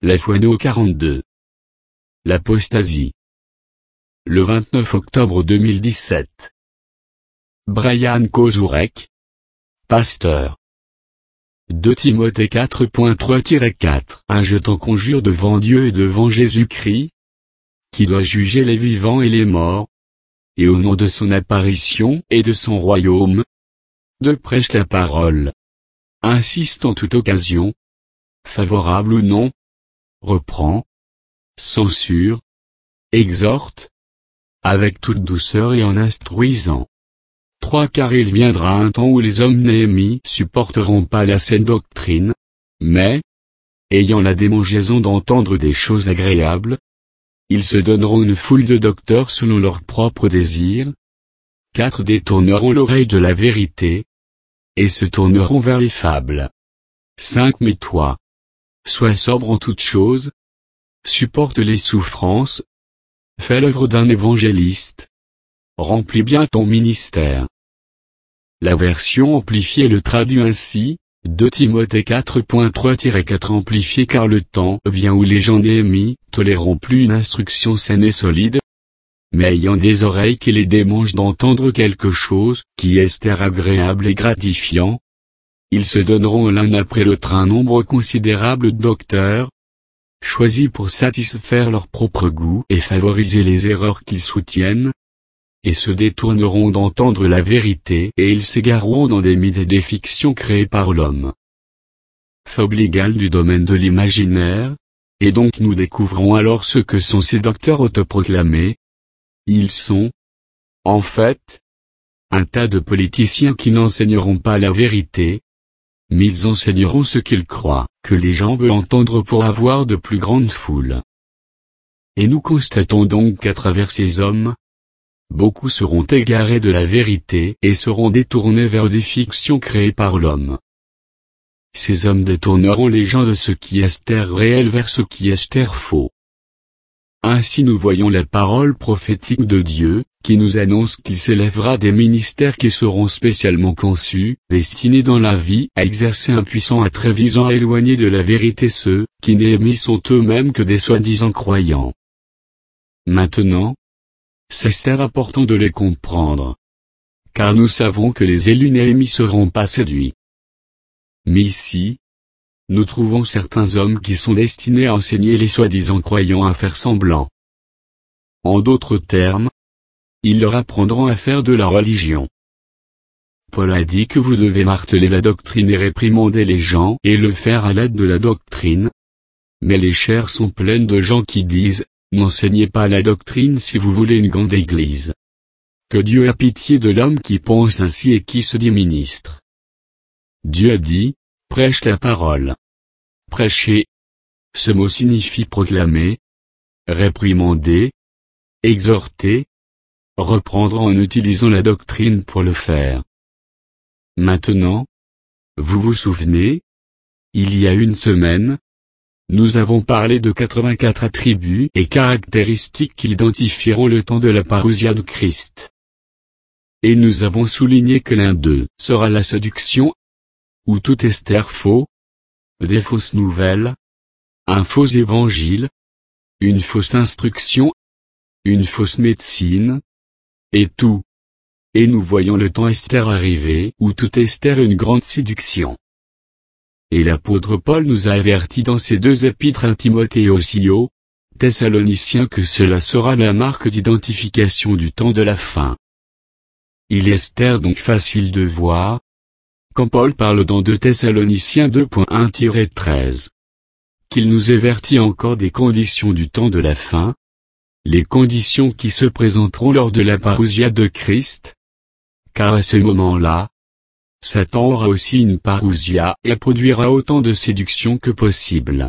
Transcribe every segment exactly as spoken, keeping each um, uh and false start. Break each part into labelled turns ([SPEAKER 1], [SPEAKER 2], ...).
[SPEAKER 1] La Fouano quarante-deux. L'apostasie. Le vingt-neuf octobre deux mille dix-sept. Brian Kozurek, pasteur. deux Timothée quatre point trois tiret quatre. Un je t'en conjure devant Dieu et devant Jésus-Christ, qui doit juger les vivants et les morts, et au nom de son apparition et de son royaume, de prêche la parole. Insiste en toute occasion, favorable ou non, reprend, censure, exhorte, avec toute douceur et en instruisant. trois Car il viendra un temps où les hommes Néhémie supporteront pas la saine doctrine, mais, ayant la démangeaison d'entendre des choses agréables, ils se donneront une foule de docteurs selon leurs propres désirs. quatre Détourneront l'oreille de la vérité, et se tourneront vers les fables. cinq Mais toi, sois sobre en toutes choses, supporte les souffrances, fais l'œuvre d'un évangéliste, remplis bien ton ministère. La version amplifiée le traduit ainsi, deux Timothée quatre point trois tiret quatre amplifié car le temps vient où les gens Néhémie toléreront plus une instruction saine et solide, mais ayant des oreilles qui les démangent d'entendre quelque chose qui est agréable et gratifiant, ils se donneront l'un après l'autre un nombre considérable de docteurs, choisis pour satisfaire leur propre goût et favoriser les erreurs qu'ils soutiennent, et se détourneront d'entendre la vérité et ils s'égareront dans des mythes et des fictions créées par l'homme. Fable égale du domaine de l'imaginaire, et donc nous découvrons alors ce que sont ces docteurs autoproclamés. Ils sont, en fait, un tas de politiciens qui n'enseigneront pas la vérité, mais ils enseigneront ce qu'ils croient que les gens veulent entendre pour avoir de plus grandes foules. Et nous constatons donc qu'à travers ces hommes, beaucoup seront égarés de la vérité et seront détournés vers des fictions créées par l'homme. Ces hommes détourneront les gens de ce qui est réel vers ce qui est faux. Ainsi nous voyons la parole prophétique de Dieu, qui nous annonce qu'il s'élèvera des ministères qui seront spécialement conçus, destinés dans la vie à exercer un puissant attrait visant à éloigner de la vérité ceux, qui Néhémie sont eux-mêmes que des soi-disant croyants. Maintenant, c'est important de les comprendre. Car nous savons que les élus Néhémie seront pas séduits. Mais ici, nous trouvons certains hommes qui sont destinés à enseigner les soi-disant croyants à faire semblant. En d'autres termes, ils leur apprendront à faire de la religion. Paul a dit que vous devez marteler la doctrine et réprimander les gens et le faire à l'aide de la doctrine. Mais les chairs sont pleines de gens qui disent, n'enseignez pas la doctrine si vous voulez une grande église. Que Dieu a pitié de l'homme qui pense ainsi et qui se dit ministre. Dieu a dit, prêche la parole. Prêcher. Ce mot signifie proclamer, réprimander, exhorter, reprendre en utilisant la doctrine pour le faire. Maintenant, vous vous souvenez, il y a une semaine, nous avons parlé de quatre-vingt-quatre attributs et caractéristiques qui identifieront le temps de la parousia de Christ. Et nous avons souligné que l'un d'eux sera la séduction, ou tout esther faux, des fausses nouvelles, un faux évangile, une fausse instruction, une fausse médecine, et tout. Et nous voyons le temps Esther arriver où tout Esther est une grande séduction. Et l'apôtre Paul nous a avertis dans ses deux épîtres à Timothée et aussi aux Thessaloniciens que cela sera la marque d'identification du temps de la fin. Il est Esther donc facile de voir, quand Paul parle dans deux Thessaloniciens deux point un tiret treize, qu'il nous avertit encore des conditions du temps de la fin, les conditions qui se présenteront lors de la parousia de Christ, car à ce moment-là, Satan aura aussi une parousia et produira autant de séduction que possible.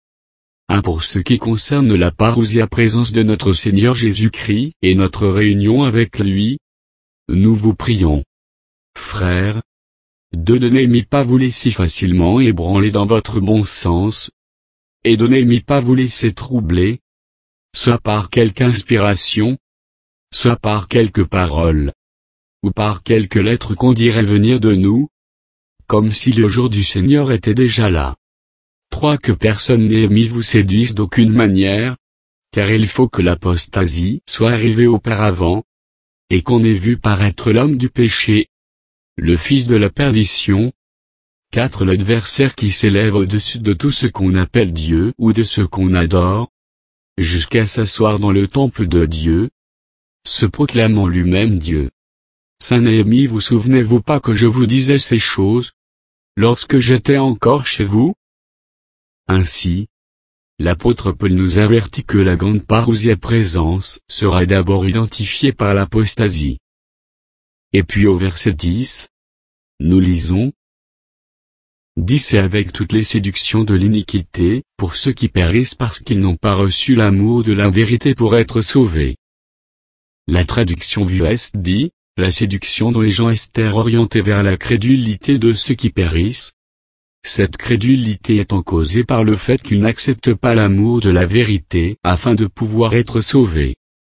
[SPEAKER 1] un Pour ce qui concerne la parousia présence de notre Seigneur Jésus-Christ et notre réunion avec lui, nous vous prions, frères, de ne Néhémie pas vous laisser facilement ébranler dans votre bon sens, et de Néhémie pas vous laisser troubler, soit par quelque inspiration, soit par quelque parole, ou par quelque lettre qu'on dirait venir de nous, comme si le jour du Seigneur était déjà là. trois Que personne Néhémie vous séduise d'aucune manière, car il faut que l'apostasie soit arrivée auparavant, et qu'on ait vu paraître l'homme du péché, le fils de la perdition. quatre L'adversaire qui s'élève au-dessus de tout ce qu'on appelle Dieu ou de ce qu'on adore, jusqu'à s'asseoir dans le temple de Dieu, se proclamant lui-même Dieu. Saint Néhémie, vous souvenez-vous pas que je vous disais ces choses, lorsque j'étais encore chez vous? Ainsi, l'apôtre Paul nous avertit que la grande parousia présence sera d'abord identifiée par l'apostasie. Et puis au verset dix, nous lisons, dix Et avec toutes les séductions de l'iniquité, pour ceux qui périssent parce qu'ils n'ont pas reçu l'amour de la vérité pour être sauvés. La traduction V U S dit, la séduction dont les gens Esther orientés vers la crédulité de ceux qui périssent. Cette crédulité étant causée par le fait qu'ils n'acceptent pas l'amour de la vérité afin de pouvoir être sauvés.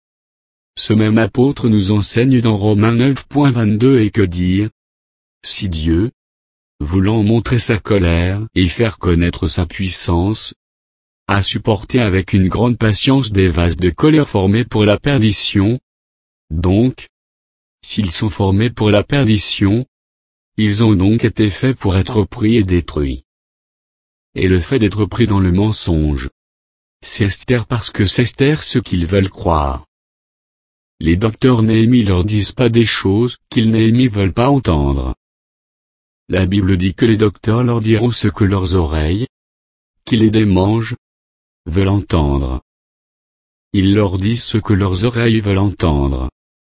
[SPEAKER 1] Ce même apôtre nous enseigne dans Romains neuf vingt-deux et que dire, si Dieu, voulant montrer sa colère et faire connaître sa puissance, a supporté avec une grande patience des vases de colère formés pour la perdition, donc, s'ils sont formés pour la perdition, ils ont donc été faits pour être pris et détruits. Et le fait d'être pris dans le mensonge, c'est Esther parce que c'est Esther ce qu'ils veulent croire. Les docteurs Néhémie leur disent pas des choses qu'ils Néhémie veulent pas entendre. La Bible dit que les docteurs leur diront ce que leurs oreilles, qui les démangent, veulent entendre. Ils leur disent ce que leurs oreilles veulent entendre.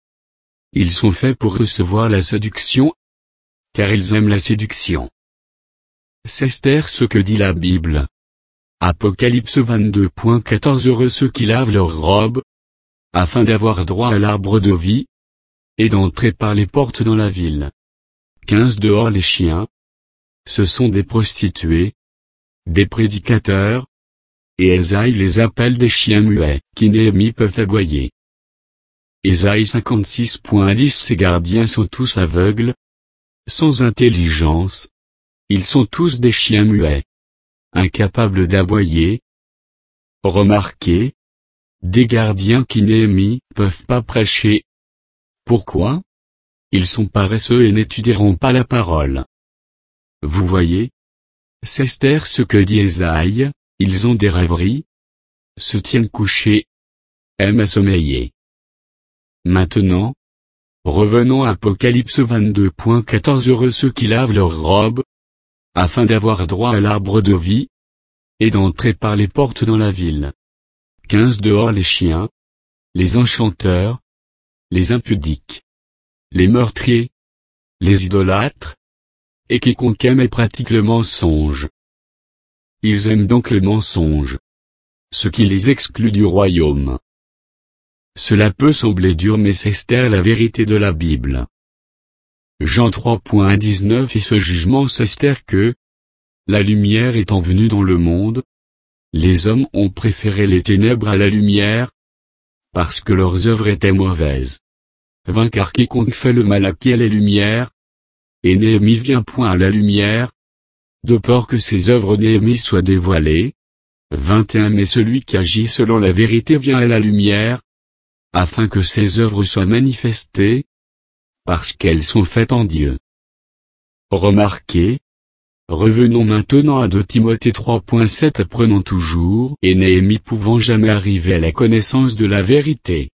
[SPEAKER 1] Ils sont faits pour recevoir la séduction, car ils aiment la séduction. C'est Esther ce que dit la Bible. Apocalypse vingt-deux quatorze Heureux ceux qui lavent leurs robes, afin d'avoir droit à l'arbre de vie, et d'entrer par les portes dans la ville. quinze Dehors les chiens. Ce sont des prostituées, des prédicateurs, et Ésaïe les appelle des chiens muets, qui Néhémie peuvent aboyer. Ésaïe cinquante-six dix Ces gardiens sont tous aveugles, sans intelligence. Ils sont tous des chiens muets, incapables d'aboyer. Remarquez, des gardiens qui Néhémie peuvent pas prêcher. Pourquoi? Ils sont paresseux et n'étudieront pas la parole. Vous voyez? C'est Esther ce que dit Ésaïe, ils ont des rêveries, se tiennent couchés, aiment à sommeiller. Maintenant, revenons à Apocalypse vingt-deux quatorze Heureux ceux qui lavent leurs robes, afin d'avoir droit à l'arbre de vie, et d'entrer par les portes dans la ville. quinze Dehors les chiens, les enchanteurs, les impudiques, les meurtriers, les idolâtres, et quiconque aime et pratique le mensonge. Ils aiment donc le mensonge, ce qui les exclut du royaume. Cela peut sembler dur mais c'est Esther la vérité de la Bible. Jean trois dix-neuf Et ce jugement c'est Esther que, la lumière étant venue dans le monde, les hommes ont préféré les ténèbres à la lumière, parce que leurs œuvres étaient mauvaises. vingt Car quiconque fait le mal acquiert les lumières, et Néhémie vient point à la lumière, de peur que ses œuvres Néhémie soient dévoilées. vingt et un Mais celui qui agit selon la vérité vient à la lumière, afin que ses œuvres soient manifestées, parce qu'elles sont faites en Dieu. Remarquez, revenons maintenant à deux Timothée trois sept Apprenons toujours et Néhémie pouvant jamais arriver à la connaissance de la vérité.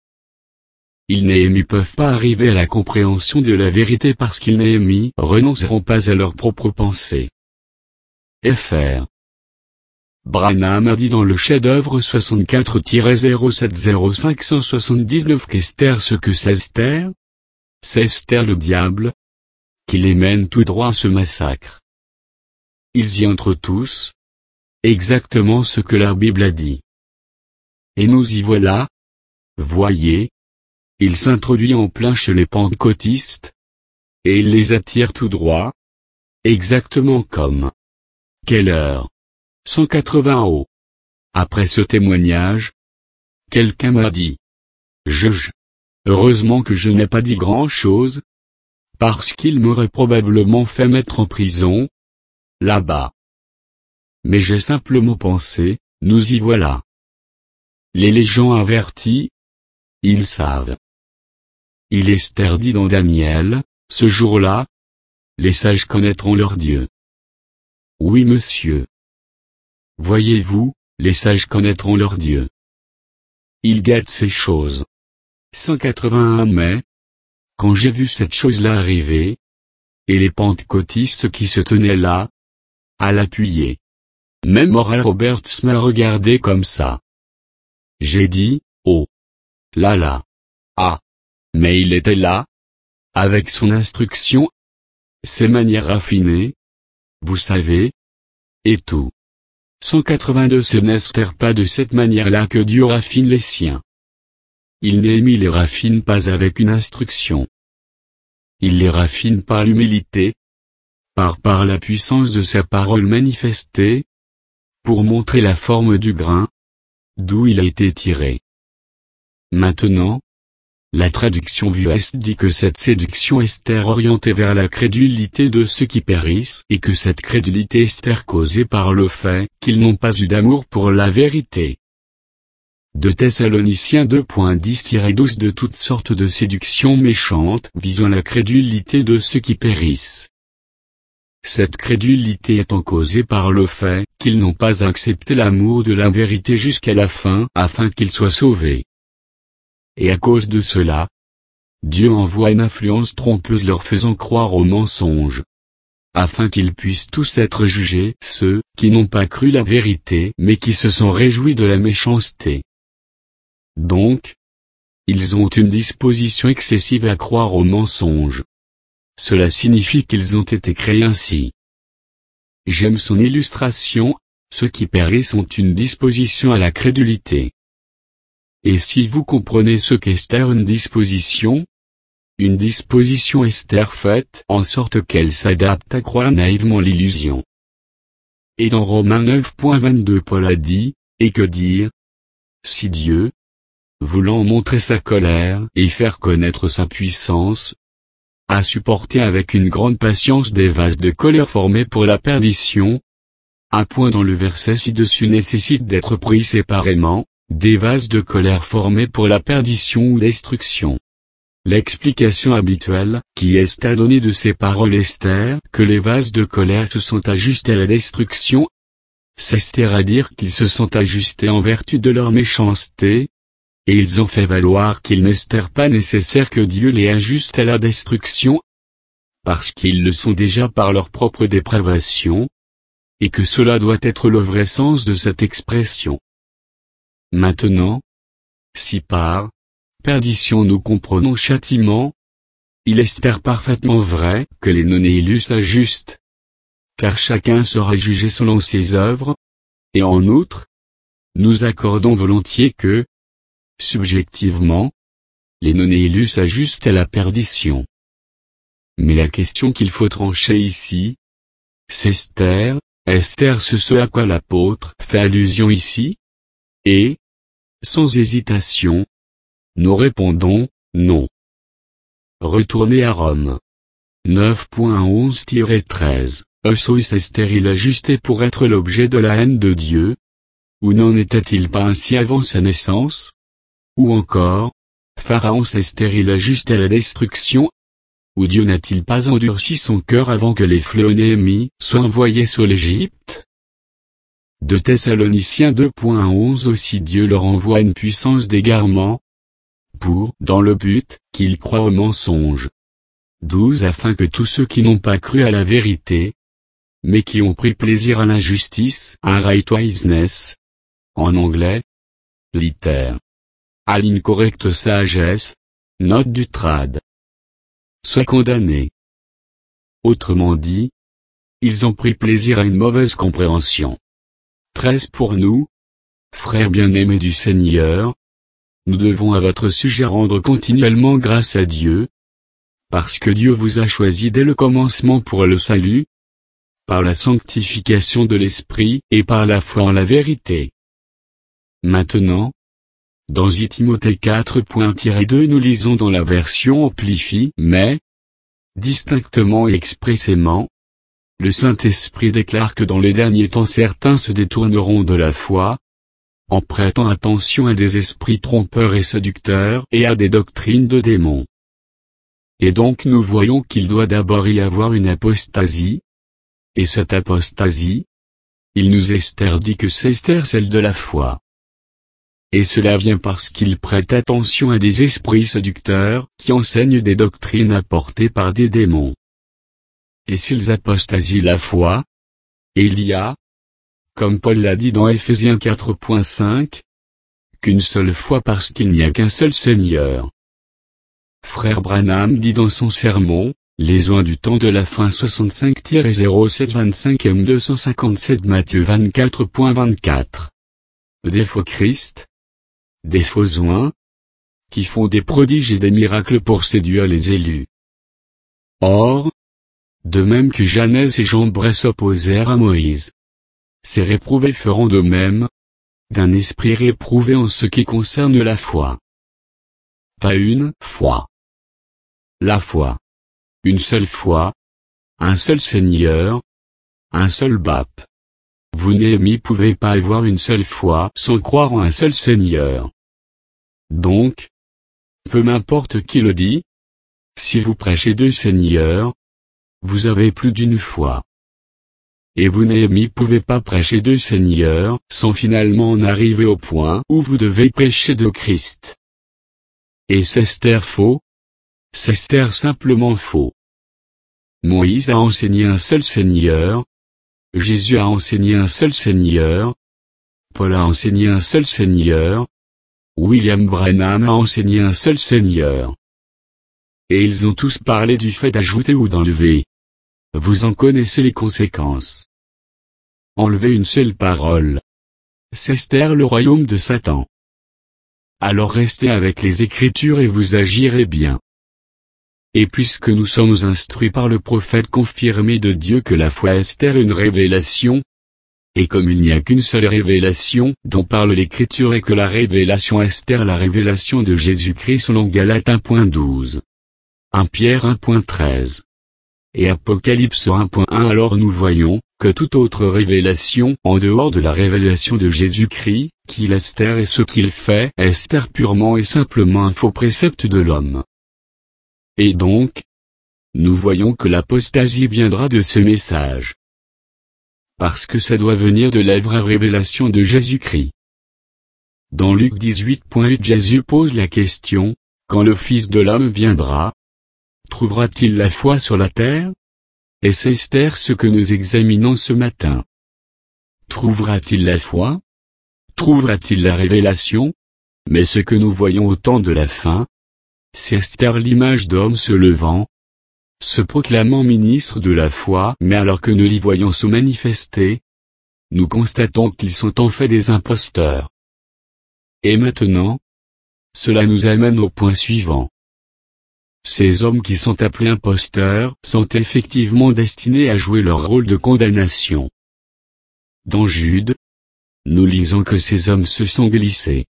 [SPEAKER 1] Ils Néhémie peuvent pas arriver à la compréhension de la vérité parce qu'ils Néhémie renonceront pas à leurs propres pensées. Fr. Branham a dit dans le chef-d'œuvre soixante-quatre zéro sept zéro cinq cent soixante-dix-neuf qu'Esther ce que c'est Esther, c'est Esther le diable, qui les mène tout droit à ce massacre. Ils y entrent tous, exactement ce que la Bible a dit. Et nous y voilà, voyez, il s'introduit en plein chez les pentecôtistes, et il les attire tout droit, exactement comme. Quelle heure? cent quatre-vingts au. Après ce témoignage, quelqu'un m'a dit. Je, je. Heureusement que je n'ai pas dit grand-chose, parce qu'il m'aurait probablement fait mettre en prison, là-bas. mais j'ai simplement pensé, nous y voilà. Les légions avertis, ils savent. Il Esther dit dans Daniel, ce jour-là, les sages connaîtront leur Dieu. Oui monsieur. Voyez-vous, les sages connaîtront leur Dieu. Ils guettent ces choses. cent quatre-vingt-un mai, quand j'ai vu cette chose-là arriver, et les pentecôtistes qui se tenaient là, à l'appuyer. Même Oral Roberts m'a regardé comme ça. J'ai dit, oh. Là là. Ah. Mais il était là. Avec son instruction. Ses manières raffinées. Vous savez. Et tout. cent quatre-vingt-deux Ce n'est pas de cette manière-là que Dieu raffine les siens. Il n'émit les raffine pas avec une instruction. Il les raffine par l'humilité. Par par la puissance de sa parole manifestée. Pour montrer la forme du grain. D'où il a été tiré. Maintenant. La traduction vueste dit que cette séduction Esther orientée vers la crédulité de ceux qui périssent et que cette crédulité Esther causée par le fait qu'ils n'ont pas eu d'amour pour la vérité. deux Thessaloniciens deux dix douze De toutes sortes de séductions méchantes visant la crédulité de ceux qui périssent. Cette crédulité étant causée par le fait qu'ils n'ont pas accepté l'amour de la vérité jusqu'à la fin afin qu'ils soient sauvés. Et à cause de cela, Dieu envoie une influence trompeuse leur faisant croire au mensonge. Afin qu'ils puissent tous être jugés, ceux qui n'ont pas cru la vérité mais qui se sont réjouis de la méchanceté. Donc, ils ont une disposition excessive à croire au mensonge. Cela signifie qu'ils ont été créés ainsi. J'aime son illustration, ceux qui périssent ont une disposition à la crédulité. Et si vous comprenez ce qu'Esther une disposition, une disposition Esther faite en sorte qu'elle s'adapte à croire naïvement l'illusion. Et dans Romains neuf vingt-deux Paul a dit, et que dire? Si Dieu, voulant montrer sa colère et faire connaître sa puissance, a supporté avec une grande patience des vases de colère formés pour la perdition, un point dans le verset ci-dessus nécessite d'être pris séparément, des vases de colère formés pour la perdition ou destruction. L'explication habituelle, qui est à donner de ces paroles Esther, que les vases de colère se sont ajustés à la destruction, c'est à dire qu'ils se sont ajustés en vertu de leur méchanceté, et ils ont fait valoir qu'il n'est pas nécessaire que Dieu les ajuste à la destruction, parce qu'ils le sont déjà par leur propre dépravation, et que cela doit être le vrai sens de cette expression. Maintenant, si par perdition nous comprenons châtiment, il est parfaitement vrai que les non-élus s'ajustent, car chacun sera jugé selon ses œuvres, et en outre, nous accordons volontiers que, subjectivement, les non-élus s'ajustent à la perdition. Mais la question qu'il faut trancher ici, c'est Esther, Esther c'est ce à quoi l'apôtre fait allusion ici? Et, sans hésitation, nous répondons, non. Retournez à Rome. neuf onze treize Eusois Esther-il ajusté pour être l'objet de la haine de Dieu? Ou n'en était-il pas ainsi avant sa naissance? Ou encore, Pharaon Esther-il ajusté à la destruction? Ou Dieu n'a-t-il pas endurci son cœur avant que les Phléonémies soient envoyés sur l'Égypte? deux Thessaloniciens deux onze Aussi Dieu leur envoie une puissance d'égarement, pour, dans le but, qu'ils croient au mensonge. douze Afin que tous ceux qui n'ont pas cru à la vérité, mais qui ont pris plaisir à l'injustice, unrighteousness, en anglais, liter, à l'incorrecte sagesse, note du trad, soient condamnés. Autrement dit, ils ont pris plaisir à une mauvaise compréhension. treize Pour nous, frères bien-aimés du Seigneur, nous devons à votre sujet rendre continuellement grâce à Dieu, parce que Dieu vous a choisi dès le commencement pour le salut, par la sanctification de l'Esprit et par la foi en la vérité. Maintenant, dans Timothée quatre deux nous lisons dans la version amplifiée, mais, distinctement et expressément, le Saint-Esprit déclare que dans les derniers temps certains se détourneront de la foi, en prêtant attention à des esprits trompeurs et séducteurs et à des doctrines de démons. Et donc nous voyons qu'il doit d'abord y avoir une apostasie, et cette apostasie, il nous Esther dit que c'est Esther celle de la foi. Et cela vient parce qu'il prête attention à des esprits séducteurs qui enseignent des doctrines apportées par des démons. Et s'ils apostasient la foi, il y a, comme Paul l'a dit dans Ephésiens quatre point cinq, qu'une seule foi parce qu'il n'y a qu'un seul Seigneur. Frère Branham dit dans son sermon, Les oins du temps de la fin soixante-cinq zéro sept vingt-cinq M deux cent cinquante-sept Matthieu vingt-quatre point vingt-quatre. Des faux Christ, des faux oins, qui font des prodiges et des miracles pour séduire les élus. Or, de même que Janès et Jambres s'opposèrent à Moïse, ces réprouvés feront de même, d'un esprit réprouvé en ce qui concerne la foi. Pas une foi. La foi. Une seule foi. Un seul Seigneur. Un seul Bape. Vous n'aimez pouvez pas avoir une seule foi sans croire en un seul Seigneur. Donc, peu m'importe qui le dit, si vous prêchez deux Seigneurs, vous avez plus d'une foi. Et vous n'aimez pouvez pas prêcher deux Seigneurs sans finalement en arriver au point où vous devez prêcher de Christ. Et c'est Esther faux? C'est Esther simplement faux. Moïse a enseigné un seul Seigneur. Jésus a enseigné un seul Seigneur. Paul a enseigné un seul Seigneur. William Branham a enseigné un seul Seigneur. Et ils ont tous parlé du fait d'ajouter ou d'enlever. Vous en connaissez les conséquences. Enlever une seule parole. C'est Esther le royaume de Satan. Alors restez avec les Écritures et vous agirez bien. Et puisque nous sommes instruits par le prophète confirmé de Dieu que la foi Esther est une révélation, et comme il n'y a qu'une seule révélation dont parle l'Écriture et que la révélation Esther est la révélation de Jésus-Christ selon Galates un point douze, un Pierre un point treize, et Apocalypse un point un, alors nous voyons que toute autre révélation en dehors de la révélation de Jésus-Christ, qu'il Esther et ce qu'il fait, Esther purement et simplement un faux précepte de l'homme. Et donc, nous voyons que l'apostasie viendra de ce message. Parce que ça doit venir de la vraie révélation de Jésus-Christ. Dans Luc dix-huit point huit, Jésus pose la question, quand le Fils de l'homme viendra, trouvera-t-il la foi sur la terre? Et c'est Esther ce que nous examinons ce matin. Trouvera-t-il la foi? Trouvera-t-il la révélation? Mais ce que nous voyons au temps de la fin, c'est Esther l'image d'homme se levant, se proclamant ministre de la foi, mais alors que nous l'y voyons se manifester, nous constatons qu'ils sont en fait des imposteurs. Et maintenant, cela nous amène au point suivant. Ces hommes qui sont appelés imposteurs sont effectivement destinés à jouer leur rôle de condamnation. Dans Jude, nous lisons que ces hommes se sont glissés.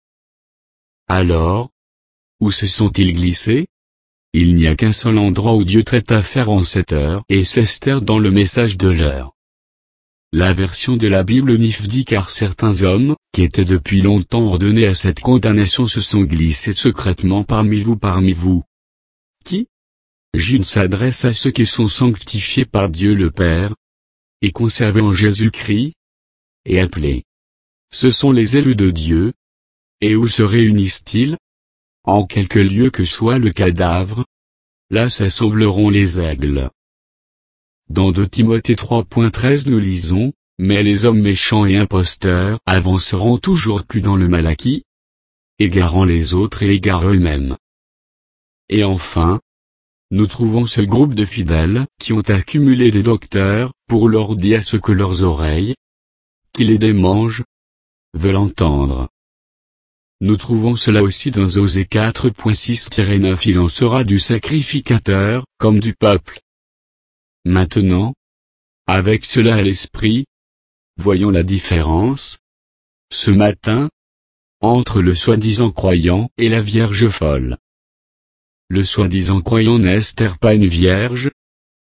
[SPEAKER 1] Alors, où se sont-ils glissés? Il n'y a qu'un seul endroit où Dieu traite affaire en cette heure, et c'est Esther dans le message de l'heure. La version de la Bible N I F dit car certains hommes, qui étaient depuis longtemps ordonnés à cette condamnation se sont glissés secrètement parmi vous parmi vous. Qui? Jude s'adresse à ceux qui sont sanctifiés par Dieu le Père, et conservés en Jésus-Christ, et appelés. Ce sont les élus de Dieu. Et où se réunissent-ils? En quelque lieu que soit le cadavre, là s'assembleront les aigles. Dans deux Timothée trois point treize nous lisons, mais les hommes méchants et imposteurs avanceront toujours plus dans le Malachie, égarant les autres et égarent eux-mêmes. Et enfin, nous trouvons ce groupe de fidèles qui ont accumulé des docteurs pour leur dire ce que leurs oreilles, qui les démangent, veulent entendre. Nous trouvons cela aussi dans Osée quatre point six neuf. Il en sera du sacrificateur, comme du peuple. Maintenant, avec cela à l'esprit, voyons la différence, ce matin, entre le soi-disant croyant et la vierge folle. Le soi-disant croyant n'est Esther pas une vierge?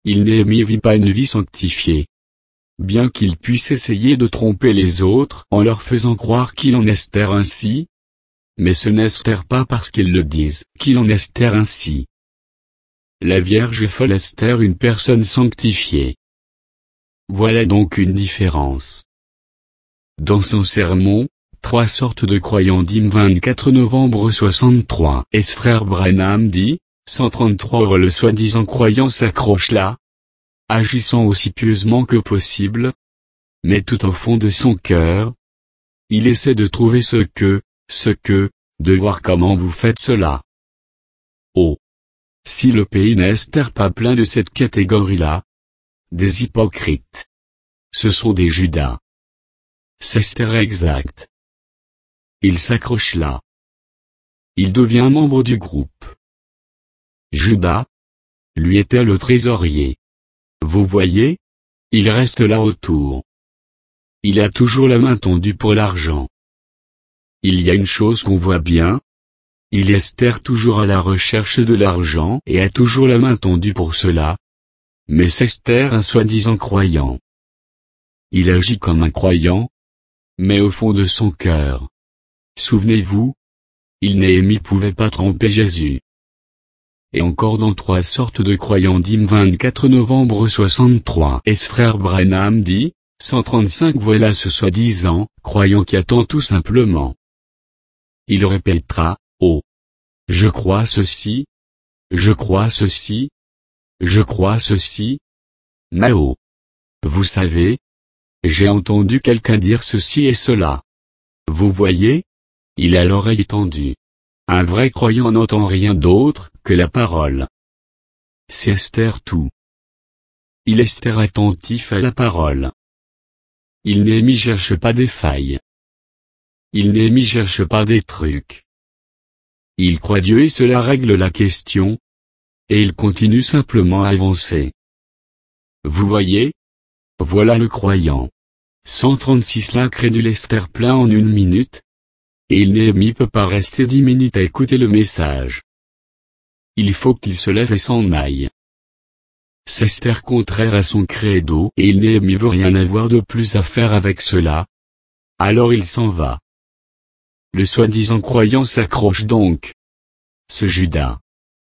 [SPEAKER 1] il Néhémie vit pas une vie sanctifiée. Bien qu'il puisse essayer de tromper les autres en leur faisant croire qu'il en Esther ainsi, mais ce n'est Esther pas parce qu'ils le disent qu'il en Esther ainsi. La Vierge folle Esther une personne sanctifiée. Voilà donc une différence. Dans son sermon, Trois sortes de croyants dit vingt-quatre novembre soixante-trois, et ce frère Branham dit, cent trente-trois heures le soi-disant croyant s'accroche là, agissant aussi pieusement que possible, mais tout au fond de son cœur, il essaie de trouver ce que, ce que, de voir comment vous faites cela. Oh! Si le pays n'est pas plein de cette catégorie-là, des hypocrites. Ce sont des Judas. C'est exact. Il s'accroche là. Il devient membre du groupe. Judas, lui était le trésorier. Vous voyez, il reste là autour. Il a toujours la main tendue pour l'argent. Il y a une chose qu'on voit bien. Il est toujours à la recherche de l'argent et a toujours la main tendue pour cela. Mais c'est un soi-disant croyant. Il agit comme un croyant, mais au fond de son cœur. Souvenez-vous, il Néhémie pouvait pas tromper Jésus. Et encore dans trois sortes de croyants dit vingt-quatre novembre soixante-trois. Et ce frère Branham dit, cent trente-cinq voilà ce soi-disant, croyant qui attend tout simplement. Il répétera, oh! Je crois ceci. Je crois ceci. Je crois ceci. Mais oh! Vous savez, j'ai entendu quelqu'un dire ceci et cela. Vous voyez? Il a l'oreille tendue. Un vrai croyant n'entend rien d'autre que la parole. C'est Esther tout. Il est Esther attentif à la parole. Il Néhémie cherche pas des failles. Il Néhémie cherche pas des trucs. Il croit Dieu et cela règle la question. Et il continue simplement à avancer. Vous voyez? Voilà le croyant. cent trente-six l'incrédule Esther plein en une minute. Et il Néhémie peut pas rester dix minutes à écouter le message. Il faut qu'il se lève et s'en aille. C'est Esther contraire à son credo et il Néhémie veut rien avoir de plus à faire avec cela. Alors il s'en va. Le soi-disant croyant s'accroche donc. Ce Judas.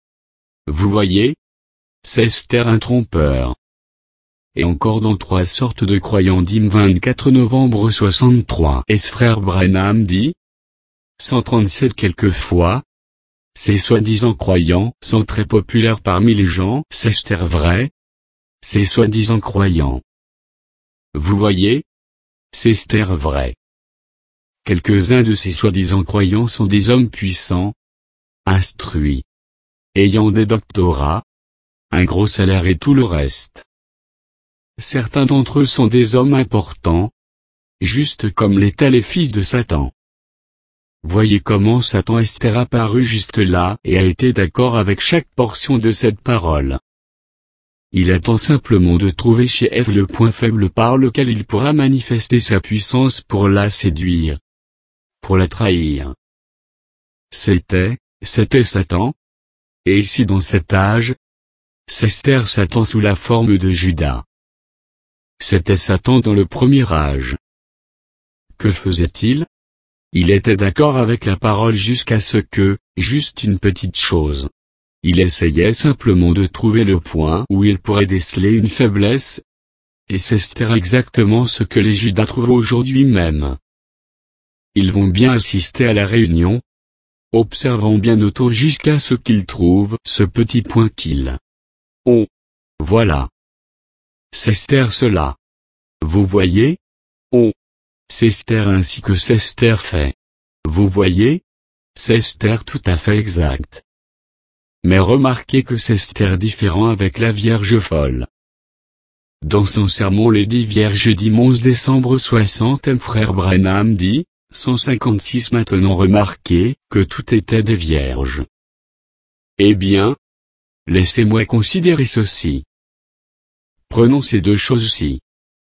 [SPEAKER 1] Vous voyez? C'est Esther un trompeur. Et encore dans trois sortes de croyants dit vingt-quatre novembre soixante-trois. Et ce frère Branham dit, cent trente-sept quelquefois, ces soi-disant croyants sont très populaires parmi les gens, c'est Esther vrai? Ces soi-disant croyants. Vous voyez? C'est Esther vrai. Quelques-uns de ces soi-disant croyants sont des hommes puissants, instruits, ayant des doctorats, un gros salaire et tout le reste. Certains d'entre eux sont des hommes importants, juste comme l'étaient les fils de Satan. Voyez comment Satan Esther apparu juste là et a été d'accord avec chaque portion de cette parole. Il attend simplement de trouver chez Ève le point faible par lequel il pourra manifester sa puissance pour la séduire, pour la trahir. C'était, c'était Satan. Et ici dans cet âge, c'est Esther Satan sous la forme de Judas. C'était Satan dans le premier âge. Que faisait-il? Il était d'accord avec la parole jusqu'à ce que, juste une petite chose. Il essayait simplement de trouver le point où il pourrait déceler une faiblesse. Et c'est exactement ce que les Judas trouvent aujourd'hui même. Ils vont bien assister à la réunion, observant bien autour jusqu'à ce qu'ils trouvent ce petit point qu'ils ont. Voilà. C'est Esther cela. Vous voyez? Oh. C'est Esther ainsi que c'est Esther fait. Vous voyez? C'est Esther tout à fait exact. Mais remarquez que c'est Esther différent avec la Vierge folle. Dans son sermon les dix vierges dit onze décembre soixante, M. frère Branham dit, cent cinquante-six maintenant remarquez que tout était des vierges. Eh bien, laissez-moi considérer ceci. Prenons ces deux choses-ci.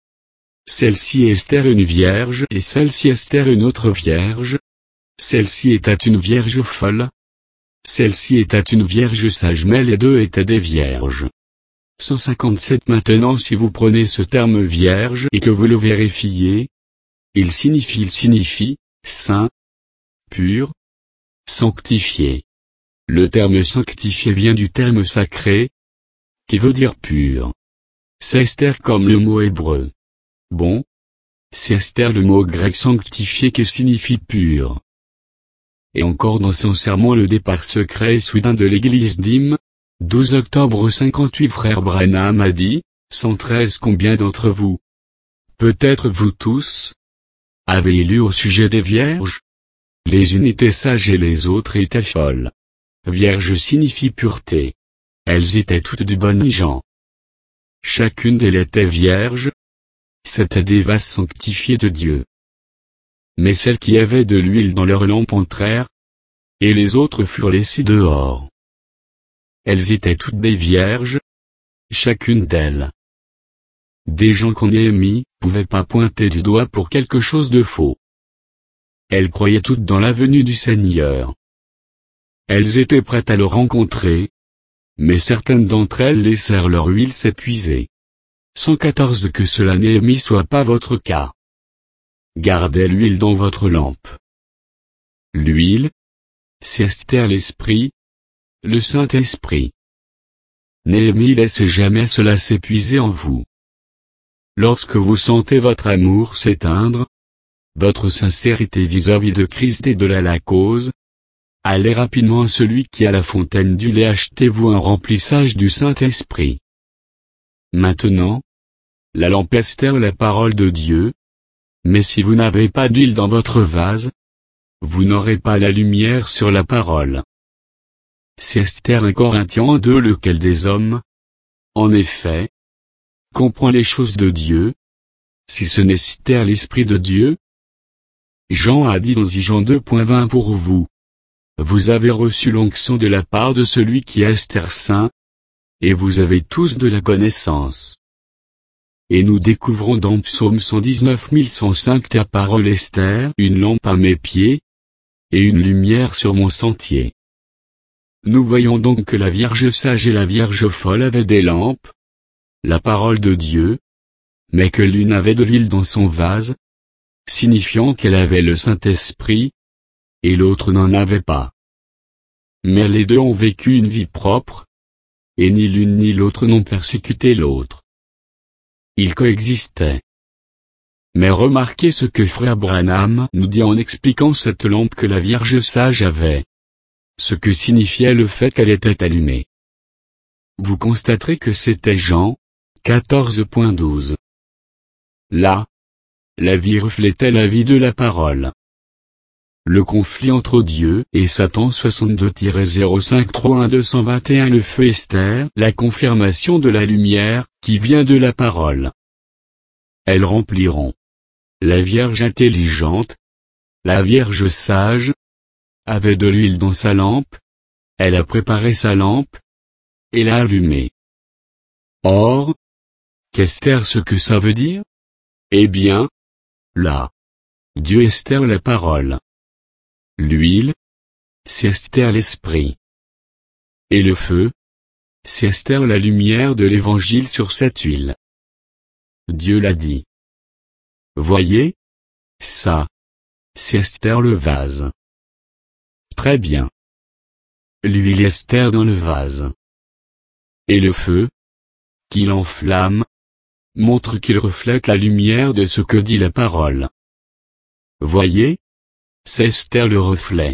[SPEAKER 1] Celle-ci est Esther une vierge et celle-ci Esther une autre vierge. Celle-ci était une vierge folle. Celle-ci était une vierge sage mais les deux étaient des vierges. cent cinquante-sept Maintenant si vous prenez ce terme vierge et que vous le vérifiez, il signifie il signifie, saint, pur, sanctifié. Le terme sanctifié vient du terme sacré, qui veut dire pur. C'est Esther comme le mot hébreu. Bon. C'est Esther le mot grec sanctifié qui signifie pur. Et encore dans son sermon le départ secret et soudain de l'église d'Hym, douze octobre cinquante-huit frère Branham a dit, cent treize Combien d'entre vous, peut-être vous tous, avez lu au sujet des vierges? Les unes étaient sages et les autres étaient folles. Vierge signifie pureté. Elles étaient toutes de bonnes gens. Chacune d'elles était vierge. C'étaient des vases sanctifiés de Dieu. Mais celles qui avaient de l'huile dans leurs lampes entrèrent, et les autres furent laissées dehors. Elles étaient toutes des vierges, chacune d'elles. Des gens qu'on ait mis, pouvaient pas pointer du doigt pour quelque chose de faux. Elles croyaient toutes dans la venue du Seigneur. Elles étaient prêtes à le rencontrer, mais certaines d'entre elles laissèrent leur huile s'épuiser. cent quatorze Que cela Néhémie soit pas votre cas. Gardez l'huile dans votre lampe. L'huile, c'est Esther l'Esprit, le Saint-Esprit. Néhémie laissez jamais cela s'épuiser en vous. Lorsque vous sentez votre amour s'éteindre, votre sincérité vis-à-vis de Christ et de la, la cause, allez rapidement à celui qui a la fontaine d'huile et achetez-vous un remplissage du Saint-Esprit. Maintenant, la lampe Esther la parole de Dieu, mais si vous n'avez pas d'huile dans votre vase, vous n'aurez pas la lumière sur la parole. C'est Esther un Corinthiens deux lequel des hommes, en effet, comprend les choses de Dieu, si ce n'est Esther l'Esprit de Dieu. Jean a dit dans Jean deux vingt pour vous. Vous avez reçu l'onction de la part de celui qui est Esther saint, et vous avez tous de la connaissance. Et nous découvrons dans Psaume cent dix-neuf mille cent cinq ta parole Esther, une lampe à mes pieds, et une lumière sur mon sentier. Nous voyons donc que la Vierge sage et la Vierge folle avaient des lampes, la parole de Dieu, mais que l'une avait de l'huile dans son vase, signifiant qu'elle avait le Saint-Esprit, et l'autre n'en avait pas. Mais les deux ont vécu une vie propre, et ni l'une ni l'autre n'ont persécuté l'autre. Ils coexistaient. Mais remarquez ce que frère Branham nous dit en expliquant cette lampe que la Vierge sage avait. Ce que signifiait le fait qu'elle était allumée. Vous constaterez que c'était Jean, quatorze douze. Là, la vie reflétait la vie de la parole. Le conflit entre Dieu et Satan soixante-deux zéro cinq trois un deux cent vingt et un Le feu Esther, la confirmation de la lumière, qui vient de la parole. Elles rempliront. La Vierge intelligente, la Vierge sage, avait de l'huile dans sa lampe, elle a préparé sa lampe, et l'a allumée. Or, qu'Esther ce que ça veut dire? Eh bien, là, Dieu Esther la parole. L'huile, c'est Esther l'Esprit. Et le feu, c'est Esther la lumière de l'Évangile sur cette huile. Dieu l'a dit. Voyez, ça, c'est Esther le vase. Très bien. L'huile Esther dans le vase. Et le feu, qui l'enflamme, montre qu'il reflète la lumière de ce que dit la parole. Voyez, c'est Esther le reflet.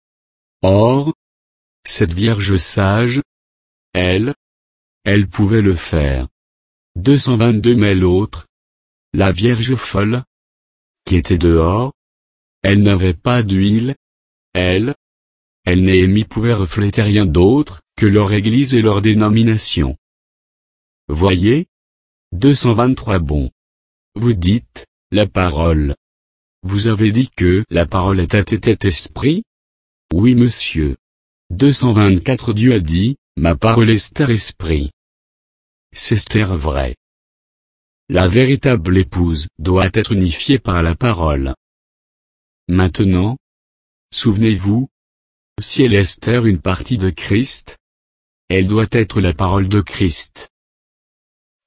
[SPEAKER 1] Or, cette Vierge sage, elle, elle pouvait le faire. deux cent vingt-deux Mais l'autre, la Vierge folle, qui était dehors, elle n'avait pas d'huile, elle, elle Néhémie pouvait refléter rien d'autre que leur Église et leur dénomination. Voyez, deux cent vingt-trois Bon. Vous dites, la parole. Vous avez dit que la parole était était esprit? Oui monsieur. deux cent vingt-quatre Dieu a dit, ma parole Esther esprit. C'est Esther vrai. La véritable épouse doit être unifiée par la parole. Maintenant, souvenez-vous, si elle est Esther une partie de Christ, elle doit être la parole de Christ.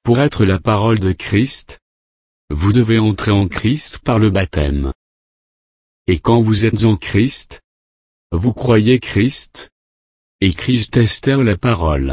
[SPEAKER 1] Pour être la parole de Christ, vous devez entrer en Christ par le baptême. Et quand vous êtes en Christ, vous croyez Christ, et Christ Esther la parole.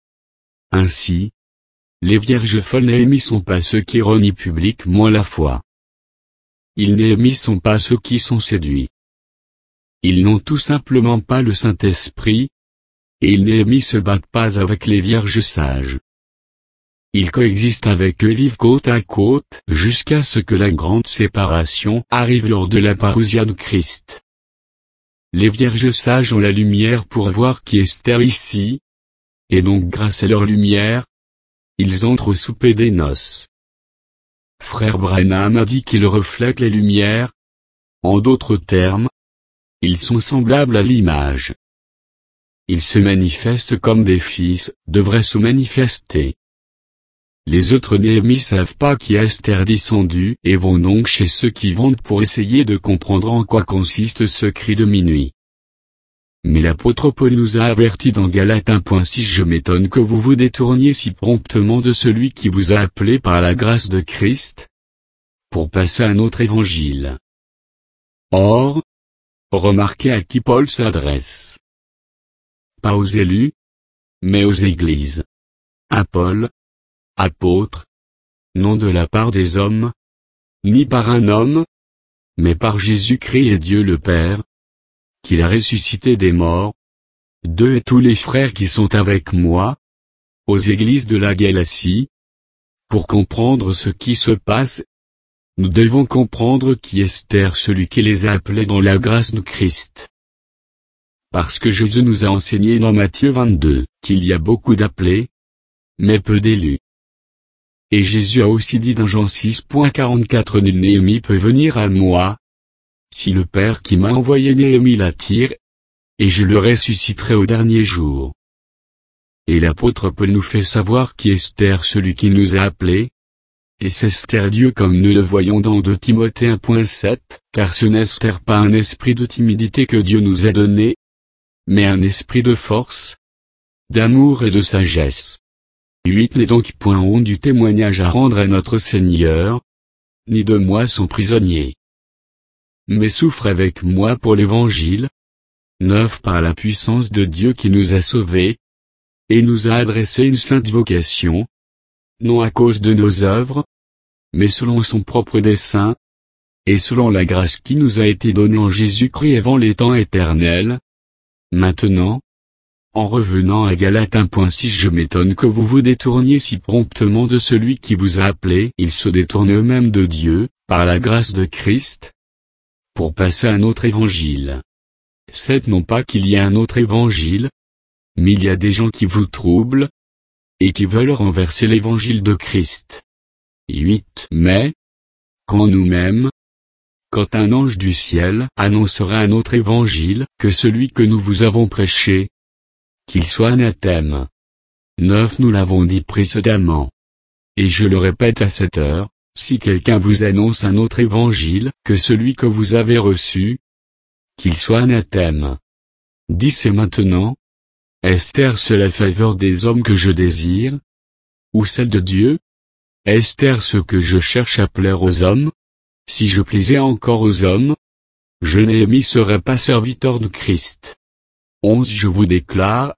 [SPEAKER 1] Ainsi, les vierges folles Néhémie sont pas ceux qui renient publiquement la foi. Ils Néhémie sont pas ceux qui sont séduits. Ils n'ont tout simplement pas le Saint-Esprit, et ils Néhémie se battent pas avec les vierges sages. Ils coexistent avec eux et vivent côte à côte jusqu'à ce que la grande séparation arrive lors de la parousia de Christ. Les vierges sages ont la lumière pour voir qui est Esther ici, et donc grâce à leur lumière, ils entrent au souper des noces. Frère Branham a dit qu'ils reflètent les lumières. En d'autres termes, ils sont semblables à l'image. Ils se manifestent comme des fils devraient se manifester. Les autres Néhémie savent pas qui est Esther descendue et vont donc chez ceux qui vendent pour essayer de comprendre en quoi consiste ce cri de minuit. Mais l'apôtre Paul nous a avertis dans Galates un point six. Je m'étonne que vous vous détourniez si promptement de celui qui vous a appelé par la grâce de Christ, pour passer à un autre évangile. Or, remarquez à qui Paul s'adresse. Pas aux élus, mais aux églises. À Paul, apôtre, non de la part des hommes, ni par un homme, mais par Jésus-Christ et Dieu le Père, qu'il a ressuscité des morts, d'eux et tous les frères qui sont avec moi, aux églises de la Galatie. Pour comprendre ce qui se passe, nous devons comprendre qui est Esther, celui qui les a appelés dans la grâce de Christ. Parce que Jésus nous a enseigné dans Matthieu vingt-deux, qu'il y a beaucoup d'appelés, mais peu d'élus. Et Jésus a aussi dit dans Jean six quarante-quatre, nul Néhémie peut venir à moi, si le Père qui m'a envoyé Néhémie l'attire, et je le ressusciterai au dernier jour. Et l'apôtre Paul nous fait savoir qui est Esther, celui qui nous a appelés, et c'est Esther Dieu comme nous le voyons dans deux Timothée un point sept, car ce n'est Esther pas un esprit de timidité que Dieu nous a donné, mais un esprit de force, d'amour et de sagesse. huit N'est donc point honte du témoignage à rendre à notre Seigneur, ni de moi son prisonnier, mais souffre avec moi pour l'Évangile. neuf Par la puissance de Dieu qui nous a sauvés, et nous a adressé une sainte vocation, non à cause de nos œuvres, mais selon son propre dessein, et selon la grâce qui nous a été donnée en Jésus-Christ avant les temps éternels. Maintenant, en revenant à Galates un point six, je m'étonne que vous vous détourniez si promptement de celui qui vous a appelé. Ils se détournent eux-mêmes de Dieu, par la grâce de Christ, pour passer à un autre évangile. sept Non pas qu'il y ait un autre évangile, mais il y a des gens qui vous troublent, et qui veulent renverser l'évangile de Christ. huit Mais, quand nous-mêmes, quand un ange du ciel annoncera un autre évangile que celui que nous vous avons prêché, qu'il soit anathème. neuf Nous l'avons dit précédemment. Et je le répète à cette heure, si quelqu'un vous annonce un autre évangile que celui que vous avez reçu, qu'il soit anathème. dix Et maintenant, est-ce la faveur des hommes que je désire, ou celle de Dieu? Est-ce ce que je cherche à plaire aux hommes? Si je plaisais encore aux hommes, je Néhémie serais pas serviteur de Christ. onze Je vous déclare,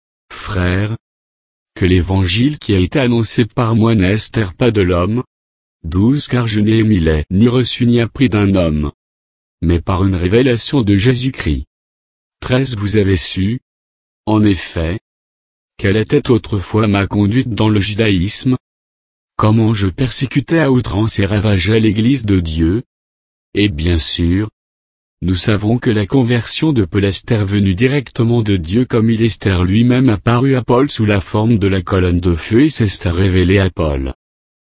[SPEAKER 1] frères, que l'évangile qui a été annoncé par moi n'est pas de l'homme. douze Car je Néhémie l'ai ni reçu ni appris d'un homme, mais par une révélation de Jésus-Christ. treize Vous avez su, en effet, quelle était autrefois ma conduite dans le judaïsme, comment je persécutais à outrance et ravageais l'Église de Dieu. Et bien sûr, nous savons que la conversion de Paul est venue directement de Dieu, comme il Esther lui-même apparut à Paul sous la forme de la colonne de feu et s'est révélé à Paul.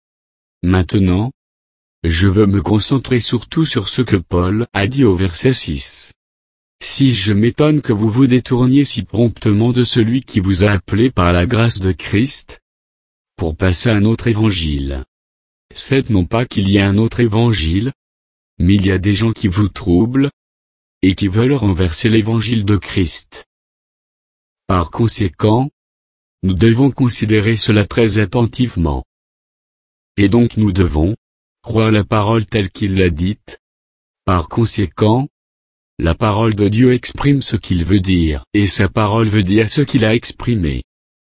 [SPEAKER 1] Maintenant, je veux me concentrer surtout sur ce que Paul a dit au verset six. six Je m'étonne que vous vous détourniez si promptement de celui qui vous a appelé par la grâce de Christ, pour passer à un autre évangile. sept Non pas qu'il y ait un autre évangile, mais il y a des gens qui vous troublent, et qui veulent renverser l'évangile de Christ. Par conséquent, nous devons considérer cela très attentivement. et donc nous devons croire la parole telle qu'il l'a dite. Par conséquent, la parole de Dieu exprime ce qu'il veut dire, et sa parole veut dire ce qu'il a exprimé.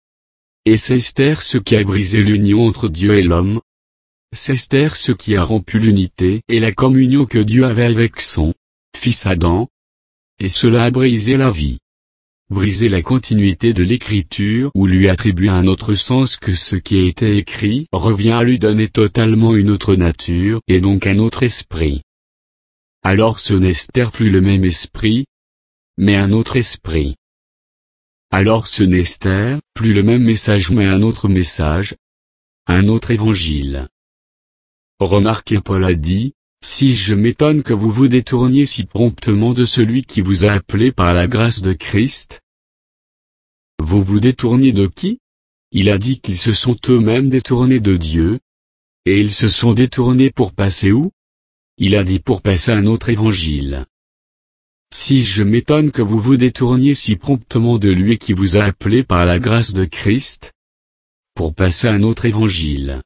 [SPEAKER 1] Et c'est Esther ce qui a brisé l'union entre Dieu et l'homme. C'est Esther ce qui a rompu l'unité et la communion que Dieu avait avec son fils Adam. Et cela a brisé la vie. Briser la continuité de l'écriture ou lui attribuer un autre sens que ce qui a été écrit revient à lui donner totalement une autre nature et donc un autre esprit. Alors ce n'est Esther plus le même esprit, mais un autre esprit. Alors ce n'est Esther plus le même message mais un autre message, un autre évangile. Remarquez, Paul a dit, « Si je m'étonne que vous vous détourniez si promptement de celui qui vous a appelé par la grâce de Christ. » Vous vous détourniez de qui? Il a dit qu'ils se sont eux-mêmes détournés de Dieu. Et ils se sont détournés pour passer où? Il a dit pour passer un autre évangile. Si je m'étonne que vous vous détourniez si promptement de lui qui vous a appelé par la grâce de Christ, pour passer un autre évangile.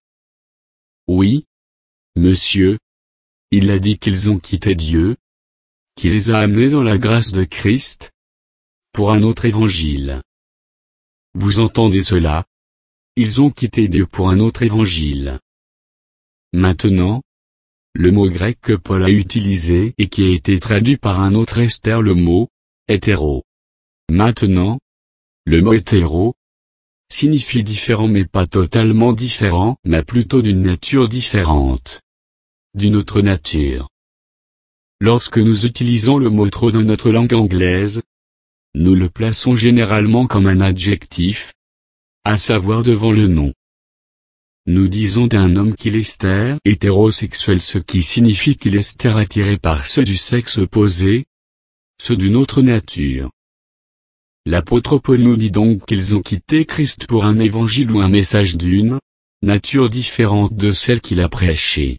[SPEAKER 1] Oui, monsieur. Il a dit qu'ils ont quitté Dieu, qui les a amenés dans la grâce de Christ, pour un autre évangile. Vous entendez cela? Ils ont quitté Dieu pour un autre évangile. Maintenant, le mot grec que Paul a utilisé et qui a été traduit par un autre Esther, le mot hétéro. Maintenant, le mot hétéro signifie différent mais pas totalement différent, mais plutôt d'une nature différente. D'une autre nature. Lorsque nous utilisons le mot trop dans notre langue anglaise, nous le plaçons généralement comme un adjectif, à savoir devant le nom. Nous disons d'un homme qu'il est stér, hétérosexuel, ce qui signifie qu'il est stér attiré par ceux du sexe opposé, ceux d'une autre nature. L'apôtre Paul nous dit donc qu'ils ont quitté Christ pour un évangile ou un message d'une nature différente de celle qu'il a prêchée.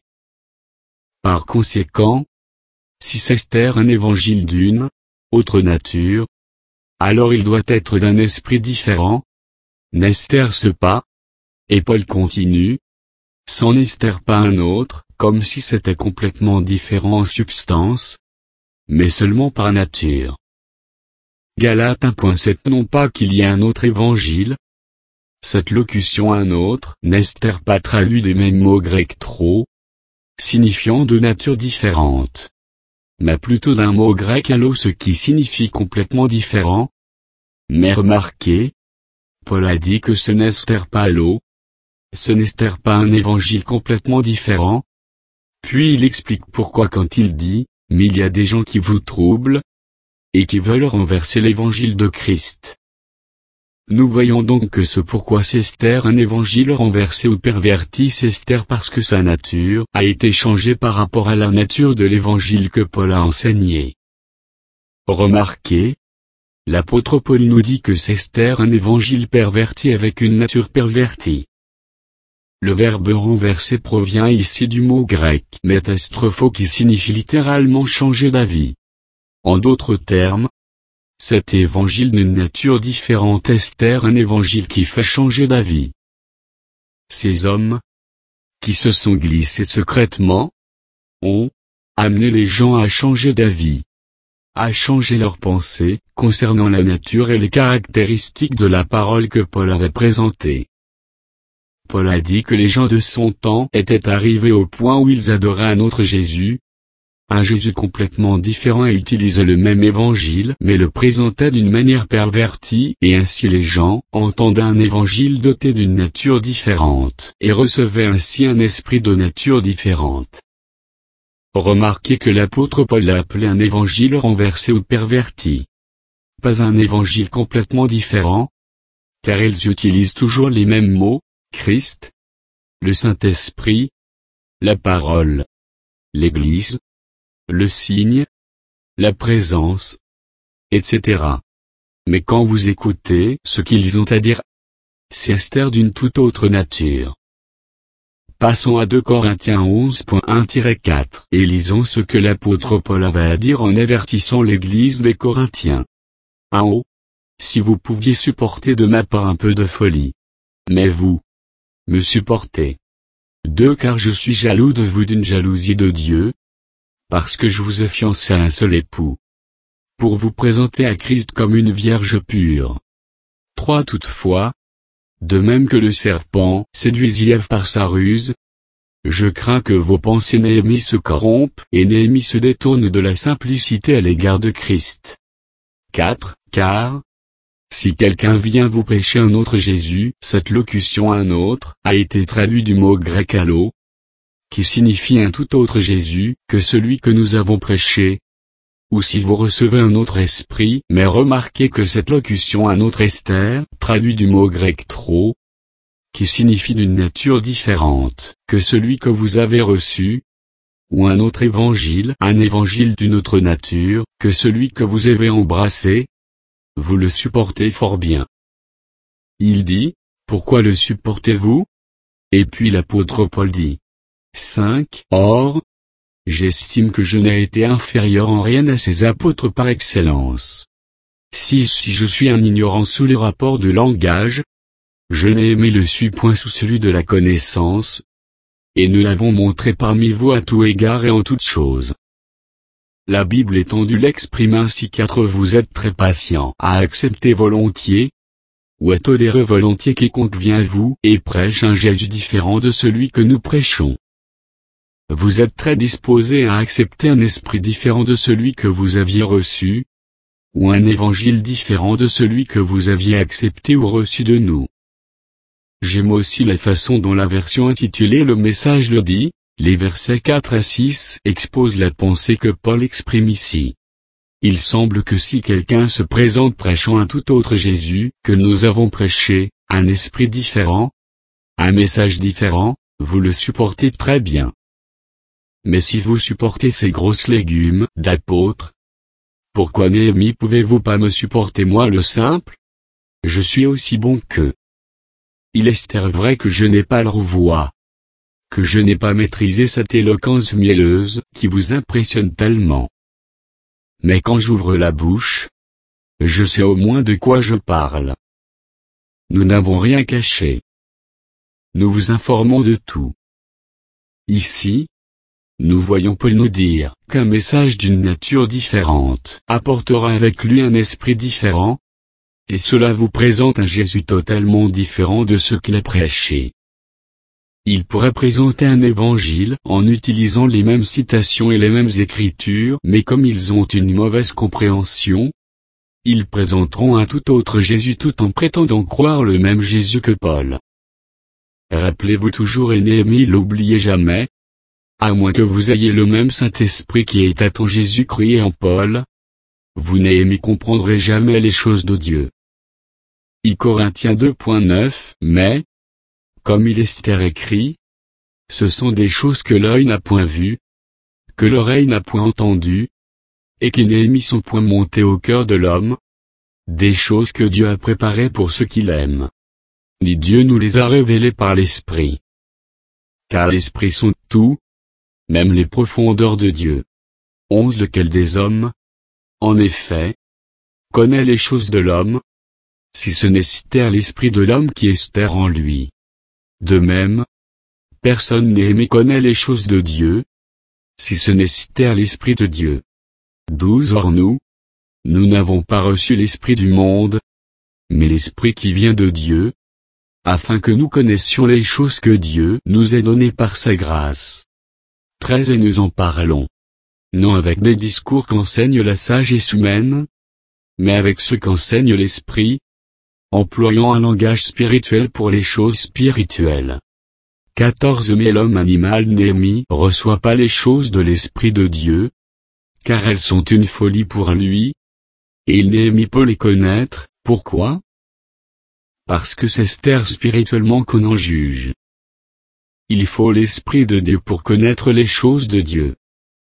[SPEAKER 1] Par conséquent, si c'est Esther un évangile d'une autre nature, alors il doit être d'un esprit différent. N'Esther ce pas? Et Paul continue. Sans Esther pas un autre, comme si c'était complètement différent en substance, mais seulement par nature. Galates un point sept Non pas qu'il y ait un autre évangile. Cette locution un autre, n'Esther pas traduit des mêmes mots grecs trop, signifiant de natures différentes, mais plutôt d'un mot grec allo ce qui signifie complètement différent. Mais remarquez, Paul a dit que ce n'Esther pas allo, ce n'Esther pas un évangile complètement différent. Puis il explique pourquoi quand il dit, mais il y a des gens qui vous troublent, et qui veulent renverser l'évangile de Christ. Nous voyons donc que ce pourquoi c'est Esther un évangile renversé ou perverti, c'est Esther parce que sa nature a été changée par rapport à la nature de l'évangile que Paul a enseigné. Remarquez, l'apôtre Paul nous dit que c'est Esther un évangile perverti avec une nature pervertie. Le verbe renverser provient ici du mot grec métastropho qui signifie littéralement changer d'avis. En d'autres termes, cet évangile d'une nature différente Esther un évangile qui fait changer d'avis. Ces hommes, qui se sont glissés secrètement, ont amené les gens à changer d'avis, à changer leurs pensées concernant la nature et les caractéristiques de la parole que Paul avait présentée. Paul a dit que les gens de son temps étaient arrivés au point où ils adoraient un autre Jésus, un Jésus complètement différent et utilisait le même évangile mais le présentait d'une manière pervertie et ainsi les gens entendaient un évangile doté d'une nature différente et recevaient ainsi un esprit de nature différente. Remarquez que l'apôtre Paul l'a appelé un évangile renversé ou perverti. Pas un évangile complètement différent, car ils utilisent toujours les mêmes mots, Christ, le Saint-Esprit, la parole, l'Église, le signe, la présence, et cetera. Mais quand vous écoutez ce qu'ils ont à dire, c'est Esther d'une toute autre nature. Passons à deux Corinthiens onze point un tiret quatre et lisons ce que l'apôtre Paul avait à dire en avertissant l'église des Corinthiens. un Oh, si vous pouviez supporter de ma part un peu de folie. Mais vous me supportez. deux Car je suis jaloux de vous d'une jalousie de Dieu, parce que je vous ai fiancé à un seul époux, pour vous présenter à Christ comme une vierge pure. trois Toutefois, de même que le serpent séduisit Ève par sa ruse, je crains que vos pensées Néhémie se corrompent et Néhémie se détourne de la simplicité à l'égard de Christ. quatre Car, si quelqu'un vient vous prêcher un autre Jésus, cette locution un autre a été traduite du mot grec allo, qui signifie un tout autre Jésus que celui que nous avons prêché. Ou si vous recevez un autre esprit, mais remarquez que cette locution un autre Esther, traduit du mot grec tro, qui signifie d'une nature différente que celui que vous avez reçu, ou un autre évangile, un évangile d'une autre nature que celui que vous avez embrassé, vous le supportez fort bien. Il dit, pourquoi le supportez-vous? Et puis l'apôtre Paul dit, cinq Or, j'estime que je n'ai été inférieur en rien à ces apôtres par excellence. six Si je suis un ignorant sous le rapport de langage, je n'ai aimé le suis point sous celui de la connaissance, et nous l'avons montré parmi vous à tout égard et en toutes choses. La Bible étendue l'exprime ainsi quatre Vous êtes très patient à accepter volontiers, ou à tolérer volontiers quiconque vient à vous et prêche un Jésus différent de celui que nous prêchons. Vous êtes très disposés à accepter un esprit différent de celui que vous aviez reçu, ou un évangile différent de celui que vous aviez accepté ou reçu de nous. J'aime aussi la façon dont la version intitulée Le Message le dit. Les versets quatre à six exposent la pensée que Paul exprime ici. Il semble que si quelqu'un se présente prêchant un tout autre Jésus que nous avons prêché, un esprit différent, un message différent, vous le supportez très bien. Mais si vous supportez ces grosses légumes d'apôtres, pourquoi Néhémie pouvez-vous pas me supporter moi le simple? Je suis aussi bon qu'eux. Il est vrai que je n'ai pas leur voix, que je n'ai pas maîtrisé cette éloquence mielleuse qui vous impressionne tellement. Mais quand j'ouvre la bouche, je sais au moins de quoi je parle. Nous n'avons rien caché. Nous vous informons de tout. Ici, nous voyons Paul nous dire qu'un message d'une nature différente apportera avec lui un esprit différent, et cela vous présente un Jésus totalement différent de ce qu'il a prêché. Il pourrait présenter un évangile en utilisant les mêmes citations et les mêmes écritures, mais comme ils ont une mauvaise compréhension, ils présenteront un tout autre Jésus tout en prétendant croire le même Jésus que Paul. Rappelez-vous toujours et Néhémie l'oubliez jamais, à moins que vous ayez le même Saint-Esprit qui est en Jésus-Christ et en Paul, vous Néhémie comprendrez jamais les choses de Dieu. I Corinthiens deux neuf Mais, comme il est écrit, ce sont des choses que l'œil n'a point vues, que l'oreille n'a point entendues, et qui Néhémie sont point montées au cœur de l'homme, des choses que Dieu a préparées pour ceux qui l'aiment. Ni Dieu nous les a révélées par l'Esprit. Car l'Esprit sont tout, même les profondeurs de Dieu. onze Lequel des hommes, en effet, connaît les choses de l'homme, si ce n'est Esther l'esprit de l'homme qui est Esther en lui. De même, personne Néhémie connaît les choses de Dieu, si ce n'est Esther l'esprit de Dieu. douze Or nous, nous n'avons pas reçu l'esprit du monde, mais l'esprit qui vient de Dieu, afin que nous connaissions les choses que Dieu nous a données par sa grâce. treize Et nous en parlons, non avec des discours qu'enseigne la sagesse humaine, mais avec ce qu'enseigne l'esprit, employant un langage spirituel pour les choses spirituelles. quatorze Mais l'homme animal Néhémie reçoit pas les choses de l'Esprit de Dieu, car elles sont une folie pour lui, et il Néhémie peut les connaître. Pourquoi? Parce que c'est Esther spirituellement qu'on en juge. Il faut l'Esprit de Dieu pour connaître les choses de Dieu.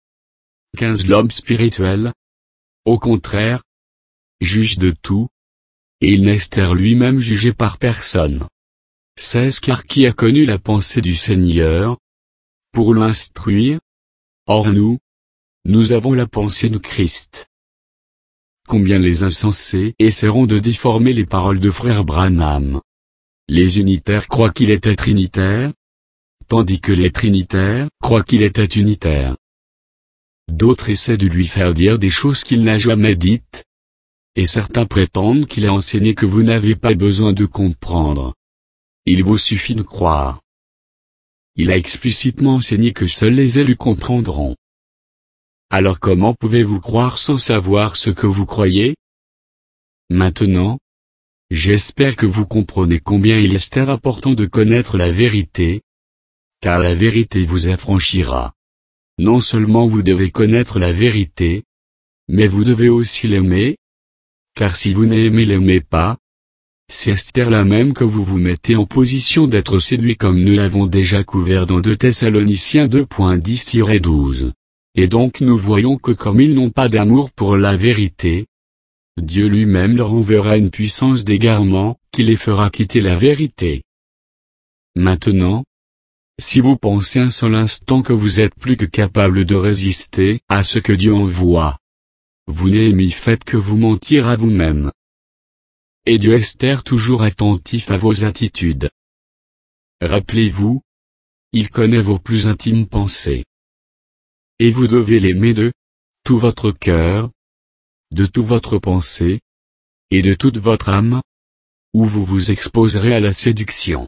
[SPEAKER 1] quinze L'homme spirituel, au contraire, juge de tout, et il n'est Esther lui-même jugé par personne. seize Car qui a connu la pensée du Seigneur, pour l'instruire? Or nous, nous avons la pensée de Christ. Combien les insensés essaieront de déformer les paroles de frère Branham. Les unitaires croient qu'il était trinitaire, tandis que les trinitaires croient qu'il était unitaire. D'autres essaient de lui faire dire des choses qu'il n'a jamais dites, et certains prétendent qu'il a enseigné que vous n'avez pas besoin de comprendre. Il vous suffit de croire. Il a explicitement enseigné que seuls les élus comprendront. Alors comment pouvez-vous croire sans savoir ce que vous croyez? Maintenant, j'espère que vous comprenez combien il est important de connaître la vérité, car la vérité vous affranchira. Non seulement vous devez connaître la vérité, mais vous devez aussi l'aimer, car si vous n'aimez l'aimer pas, c'est Esther là même que vous vous mettez en position d'être séduit comme nous l'avons déjà couvert dans deux Thessaloniciens deux dix douze. Et donc nous voyons que comme ils n'ont pas d'amour pour la vérité, Dieu lui-même leur enverra une puissance d'égarement, qui les fera quitter la vérité. Maintenant, si vous pensez un seul instant que vous êtes plus que capable de résister à ce que Dieu envoie, vous n'ayez fait que vous mentir à vous-même. Et Dieu est toujours attentif à vos attitudes. Rappelez-vous, il connaît vos plus intimes pensées. Et vous devez l'aimer de tout votre cœur, de toute votre pensée, et de toute votre âme, ou vous vous exposerez à la séduction.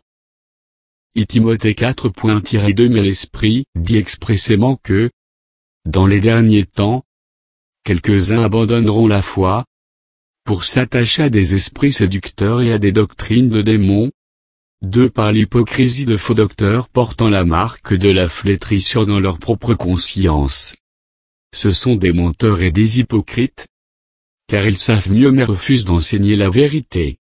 [SPEAKER 1] Et Timothée quatre deux Mais l'Esprit dit expressément que, dans les derniers temps, quelques-uns abandonneront la foi, pour s'attacher à des esprits séducteurs et à des doctrines de démons, deux par l'hypocrisie de faux docteurs portant la marque de la flétrissure dans leur propre conscience. Ce sont des menteurs et des hypocrites, car ils savent mieux mais refusent d'enseigner la vérité.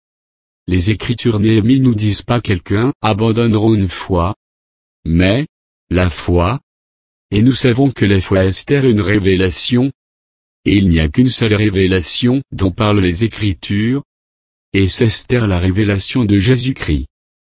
[SPEAKER 1] Les Écritures Néhémie nous disent pas quelqu'un abandonneront une foi, mais, la foi, et nous savons que la foi est une révélation, et il n'y a qu'une seule révélation dont parlent les Écritures, et c'est Esther la révélation de Jésus-Christ.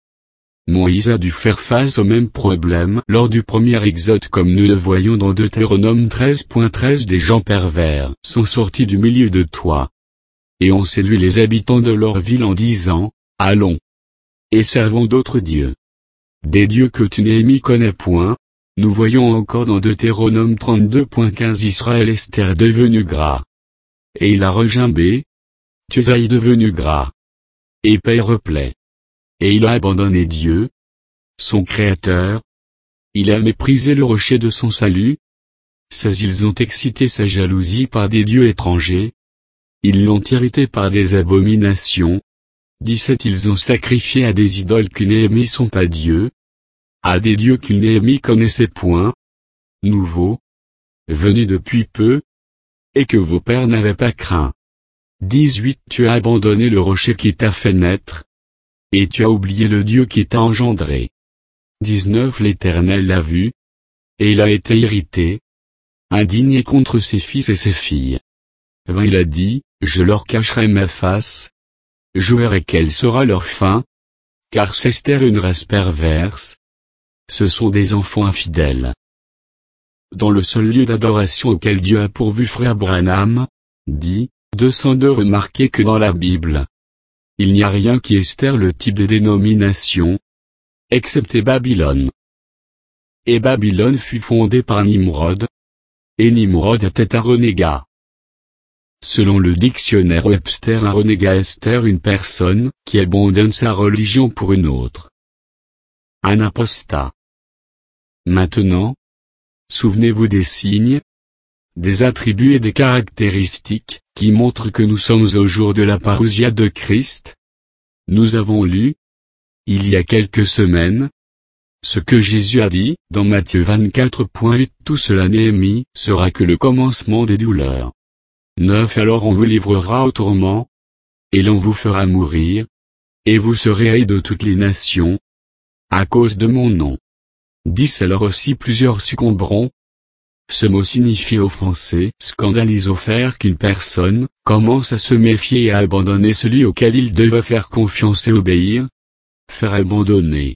[SPEAKER 1] Moïse a dû faire face au même problème lors du premier exode comme nous le voyons dans Deutéronome treize treize Des gens pervers sont sortis du milieu de toi, et ont séduit les habitants de leur ville en disant, allons, et servons d'autres dieux. Des dieux que tu Néhémie connais point. Nous voyons encore dans Deutéronome trente-deux quinze Israël Esther devenu gras. Et il a regimbé. Tiosaï devenu gras. Et paix replaît. Et il a abandonné Dieu, son Créateur. Il a méprisé le rocher de son salut. Ces ils ont excité sa jalousie par des dieux étrangers. Ils l'ont irrité par des abominations. dix-sept Ils ont sacrifié à des idoles qui Néhémie sont pas dieux. À des dieux qu'il Néhémie connaissait point, nouveaux, venus depuis peu, et que vos pères n'avaient pas craint. dix-huit Tu as abandonné le rocher qui t'a fait naître, et tu as oublié le Dieu qui t'a engendré. dix-neuf L'Éternel l'a vu, et il a été irrité, indigné contre ses fils et ses filles. vingt Il a dit, je leur cacherai ma face, je verrai quelle sera leur fin, car c'est Esther une race perverse. Ce sont des enfants infidèles. Dans le seul lieu d'adoration auquel Dieu a pourvu frère Branham, dit, deux cent deux Remarquez que dans la Bible, il n'y a rien qui Esther le type des dénominations, excepté Babylone. Et Babylone fut fondée par Nimrod, et Nimrod était un renégat. Selon le dictionnaire Webster, un renégat Esther une personne qui abandonne sa religion pour une autre. Un apostat. Maintenant, souvenez-vous des signes, des attributs et des caractéristiques qui montrent que nous sommes au jour de la parousia de Christ. Nous avons lu, il y a quelques semaines, ce que Jésus a dit dans Matthieu vingt-quatre huit Tout cela Néhémie sera que le commencement des douleurs. neuf Alors on vous livrera au tourment, et l'on vous fera mourir, et vous serez haïs de toutes les nations, à cause de mon nom. dix Alors aussi plusieurs succomberont. Ce mot signifie offenser, scandaliser ou faire qu'une personne commence à se méfier et à abandonner celui auquel il devait faire confiance et obéir. Faire abandonner.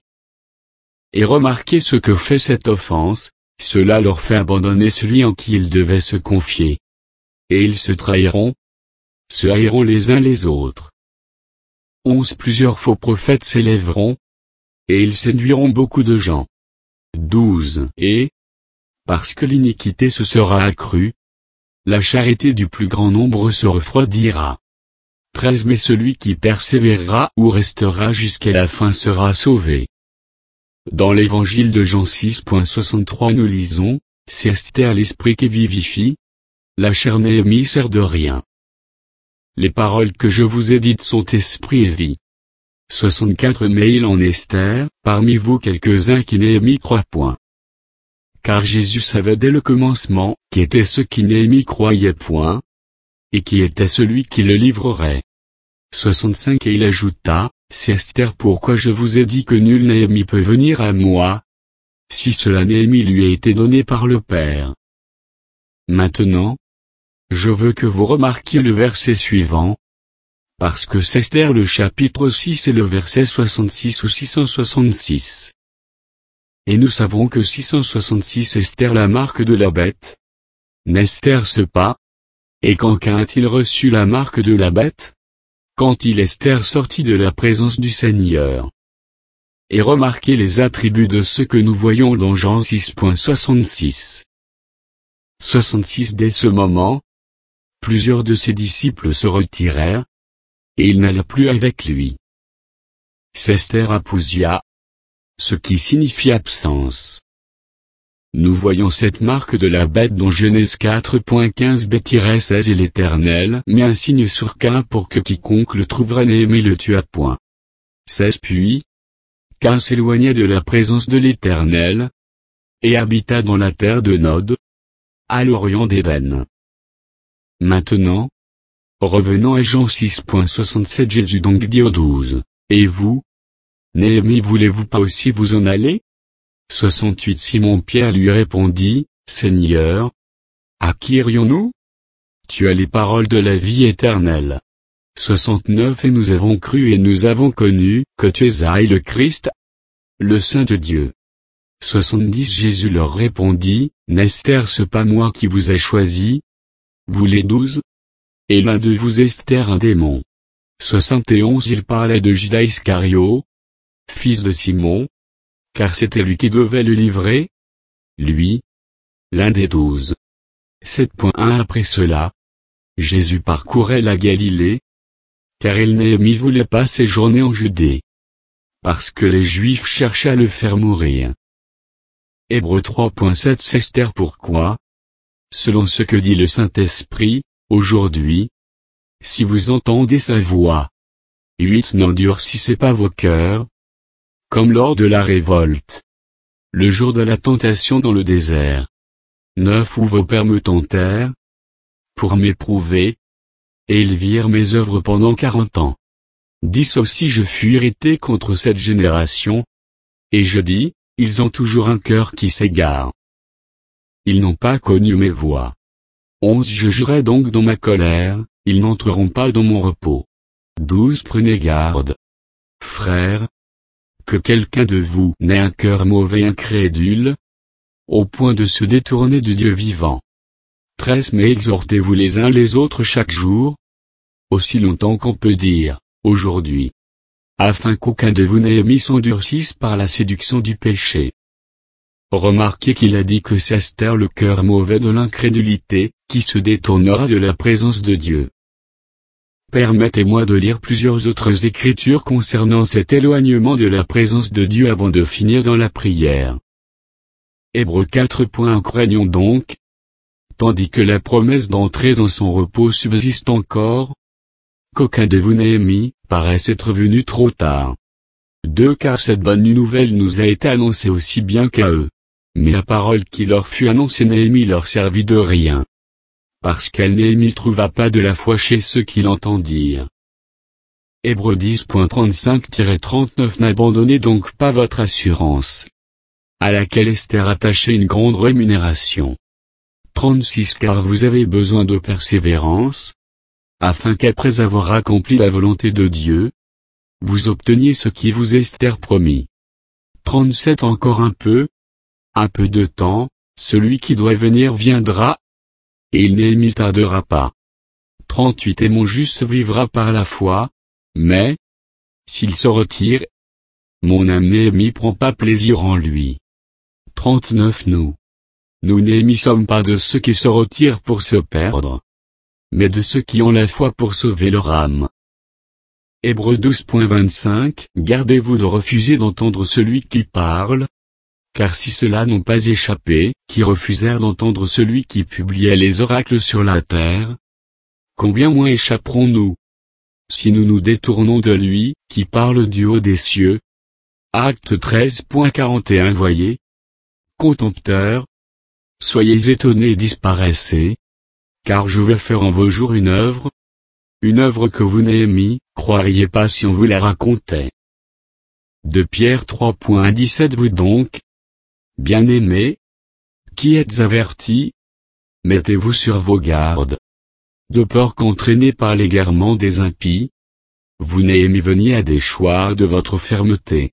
[SPEAKER 1] Et remarquez ce que fait cette offense, cela leur fait abandonner celui en qui ils devaient se confier. Et ils se trahiront, se haïront les uns les autres. onze Plusieurs faux prophètes s'élèveront, et ils séduiront beaucoup de gens. douze. Et, parce que l'iniquité se sera accrue, la charité du plus grand nombre se refroidira. treize. Mais celui qui persévérera ou restera jusqu'à la fin sera sauvé. Dans l'évangile de Jean six soixante-trois nous lisons, c'est Esther l'esprit qui vivifie, la chair n'est émissaire de rien. Les paroles que je vous ai dites sont esprit et vie. soixante-quatre. Mais il en Esther, parmi vous quelques-uns qui Néhémie croient point. Car Jésus savait dès le commencement, qui étaient ceux qui Néhémie croyaient point, et qui était celui qui le livrerait. soixante-cinq. Et il ajouta, c'est Esther pourquoi je vous ai dit que nul Néhémie peut venir à moi, si cela Néhémie lui a été donné par le Père. Maintenant, je veux que vous remarquiez le verset suivant, parce que c'est Esther le chapitre six et le verset soixante-six ou six cent soixante-six. Et nous savons que six cent soixante-six Esther la marque de la bête. N'Esther ce pas. Et quand qu'a-t-il reçu la marque de la bête? Quand il Esther sortit de la présence du Seigneur. Et remarquez les attributs de ce que nous voyons dans Jean six soixante-six. soixante-six. Dès ce moment, plusieurs de ses disciples se retirèrent, et il n'alla plus avec lui. C'est Esther apousia, ce qui signifie absence. Nous voyons cette marque de la bête dans Genèse quatre quinze b seize et l'Éternel mit un signe sur Caïn pour que quiconque le trouverait Néhémie le tuât point. seize. Puis, Caïn s'éloigna de la présence de l'Éternel, et habita dans la terre de Nod, à l'orient d'Éden. Maintenant, revenons à Jean six soixante-sept. Jésus donc dit aux douze, et vous, Néhémie voulez-vous pas aussi vous en aller? soixante-huit. Simon-Pierre lui répondit, Seigneur, à qui irions-nous? Tu as les paroles de la vie éternelle. soixante-neuf. Et nous avons cru et nous avons connu que tu es Aïe le Christ, le Saint de Dieu. soixante-dix. Jésus leur répondit, N'est-ce pas moi qui vous ai choisi, vous les douze? Et l'un de vous Esther un démon. soixante et onze. Il parlait de Judas Iscario, fils de Simon, car c'était lui qui devait le livrer, lui, l'un des douze. sept un. Après cela, Jésus parcourait la Galilée, car il Néhémie voulait pas séjourner en Judée, parce que les Juifs cherchaient à le faire mourir. Hébreux trois sept. C'est Esther pourquoi, selon ce que dit le Saint-Esprit, aujourd'hui, si vous entendez sa voix, huit. N'endurcissez pas vos cœurs, comme lors de la révolte, le jour de la tentation dans le désert. neuf. Où vos pères me tentèrent, pour m'éprouver, et ils virent mes œuvres pendant quarante ans. dix. Aussi je fus irrité contre cette génération, et je dis, ils ont toujours un cœur qui s'égare. Ils n'ont pas connu mes voies. onze. Je jurai donc dans ma colère, ils n'entreront pas dans mon repos. douze. Prenez garde, frères, que quelqu'un de vous n'ait un cœur mauvais et incrédule, au point de se détourner du Dieu vivant. treize. Mais exhortez-vous les uns les autres chaque jour, aussi longtemps qu'on peut dire, aujourd'hui, afin qu'aucun de vous Néhémie s'endurcisse par la séduction du péché. Remarquez qu'il a dit que c'est Esther le cœur mauvais de l'incrédulité, qui se détournera de la présence de Dieu. Permettez-moi de lire plusieurs autres écritures concernant cet éloignement de la présence de Dieu avant de finir dans la prière. Hébreux quatre. Craignons donc, tandis que la promesse d'entrer dans son repos subsiste encore, qu'aucun de vous Néhémie paraisse être venu trop tard. deux. Car cette bonne nouvelle nous a été annoncée aussi bien qu'à eux. Mais la parole qui leur fut annoncée Néhémie leur servit de rien. Parce qu'elle Néhémie trouva pas de la foi chez ceux qui l'entendirent. Hébreux dix trente-cinq trente-neuf. N'abandonnez donc pas votre assurance, à laquelle Esther attachait une grande rémunération. trente-six. Car vous avez besoin de persévérance, afin qu'après avoir accompli la volonté de Dieu, vous obteniez ce qui vous Esther promit. trente-sept. Encore un peu, un peu de temps, celui qui doit venir viendra, et il Néhémie tardera pas. trente-huit. Et mon juste vivra par la foi, mais, s'il se retire, mon âme Néhémie prend pas plaisir en lui. trente-neuf Nous. Nous Néhémie sommes pas de ceux qui se retirent pour se perdre, mais de ceux qui ont la foi pour sauver leur âme. Hébreux douze vingt-cinq Gardez-vous de refuser d'entendre celui qui parle, car si ceux-là n'ont pas échappé, qui refusèrent d'entendre celui qui publiait les oracles sur la terre, combien moins échapperons-nous, si nous nous détournons de lui, qui parle du haut des cieux. Acte treize quarante et un Voyez, contempteurs, soyez étonnés et disparaissez, car je vais faire en vos jours une œuvre, une œuvre que vous Néhémie, croiriez pas si on vous la racontait. De Pierre trois dix-sept Vous donc, bien-aimés, qui êtes avertis, mettez-vous sur vos gardes, de peur qu'entraînés par l'égarement des impies, vous Néhémie veniez à des choix de votre fermeté.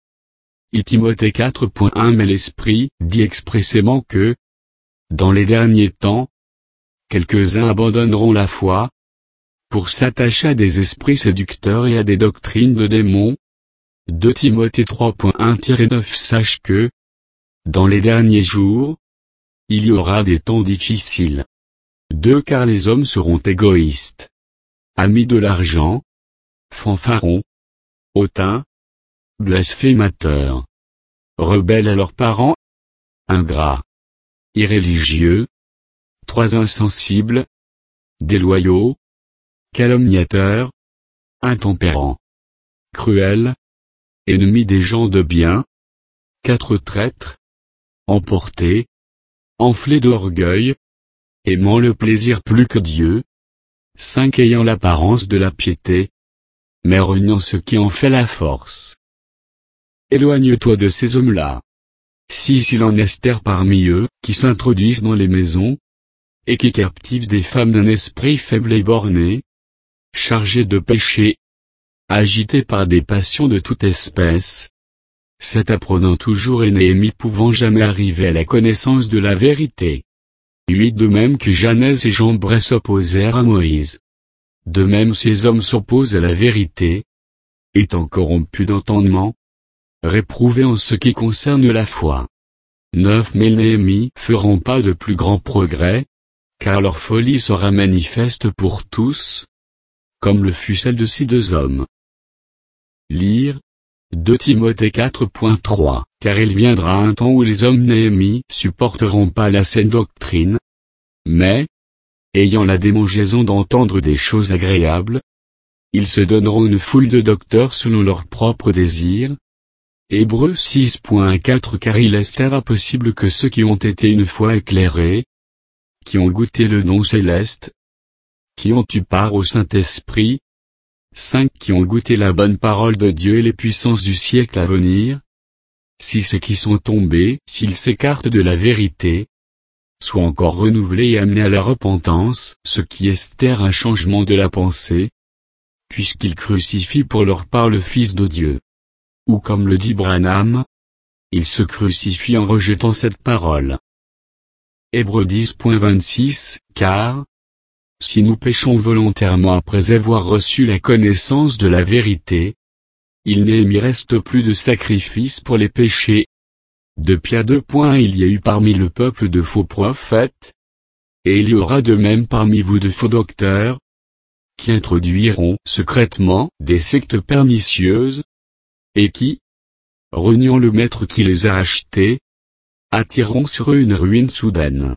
[SPEAKER 1] Et Timothée quatre un Mais l'Esprit dit expressément que, dans les derniers temps, quelques-uns abandonneront la foi, pour s'attacher à des esprits séducteurs et à des doctrines de démons. deux Timothée trois un neuf Sache que, dans les derniers jours, il y aura des temps difficiles. deux Car les hommes seront égoïstes, amis de l'argent, fanfarons, hautains, blasphémateurs, rebelles à leurs parents, ingrats, irréligieux, trois insensibles, déloyaux, calomniateurs, intempérants, cruels, ennemis des gens de bien, quatre traîtres, emportés, enflés d'orgueil, aimant le plaisir plus que Dieu, cinq ayant l'apparence de la piété, mais reniant ce qui en fait la force. Éloigne-toi de ces hommes-là. six Il en est parmi eux, qui s'introduisent dans les maisons, et qui captivent des femmes d'un esprit faible et borné, chargées de péché, agitées par des passions de toute espèce, cet apprenant toujours et Néhémie pouvant jamais arriver à la connaissance de la vérité. huit De même que Janès et Jambres s'opposèrent à Moïse. De même ces hommes s'opposent à la vérité, étant corrompus d'entendement, réprouvés en ce qui concerne la foi. neuf Mais Néhémie feront pas de plus grands progrès, car leur folie sera manifeste pour tous, comme le fut celle de ces deux hommes. Lire, deux Timothée quatre trois Car il viendra un temps où les hommes Néhémie supporteront pas la saine doctrine, mais, ayant la démangeaison d'entendre des choses agréables, ils se donneront une foule de docteurs selon leurs propres désirs. Hébreux six quatre Car il est impossible que ceux qui ont été une fois éclairés, qui ont goûté le nom céleste, qui ont eu part au Saint-Esprit, cinq Qui ont goûté la bonne parole de Dieu et les puissances du siècle à venir, si ceux qui sont tombés, s'ils s'écartent de la vérité, soient encore renouvelés et amenés à la repentance, ce qui espère un changement de la pensée, puisqu'ils crucifient pour leur part le Fils de Dieu. Ou comme le dit Branham, ils se crucifient en rejetant cette parole. Hébreux dix vingt-six Car, si nous péchons volontairement après avoir reçu la connaissance de la vérité, il n'y reste plus de sacrifice pour les péchés. De Pierre deux Il y a eu parmi le peuple de faux prophètes, et il y aura de même parmi vous de faux docteurs, qui introduiront secrètement des sectes pernicieuses, et qui, reniant le maître qui les a achetés, attireront sur eux une ruine soudaine.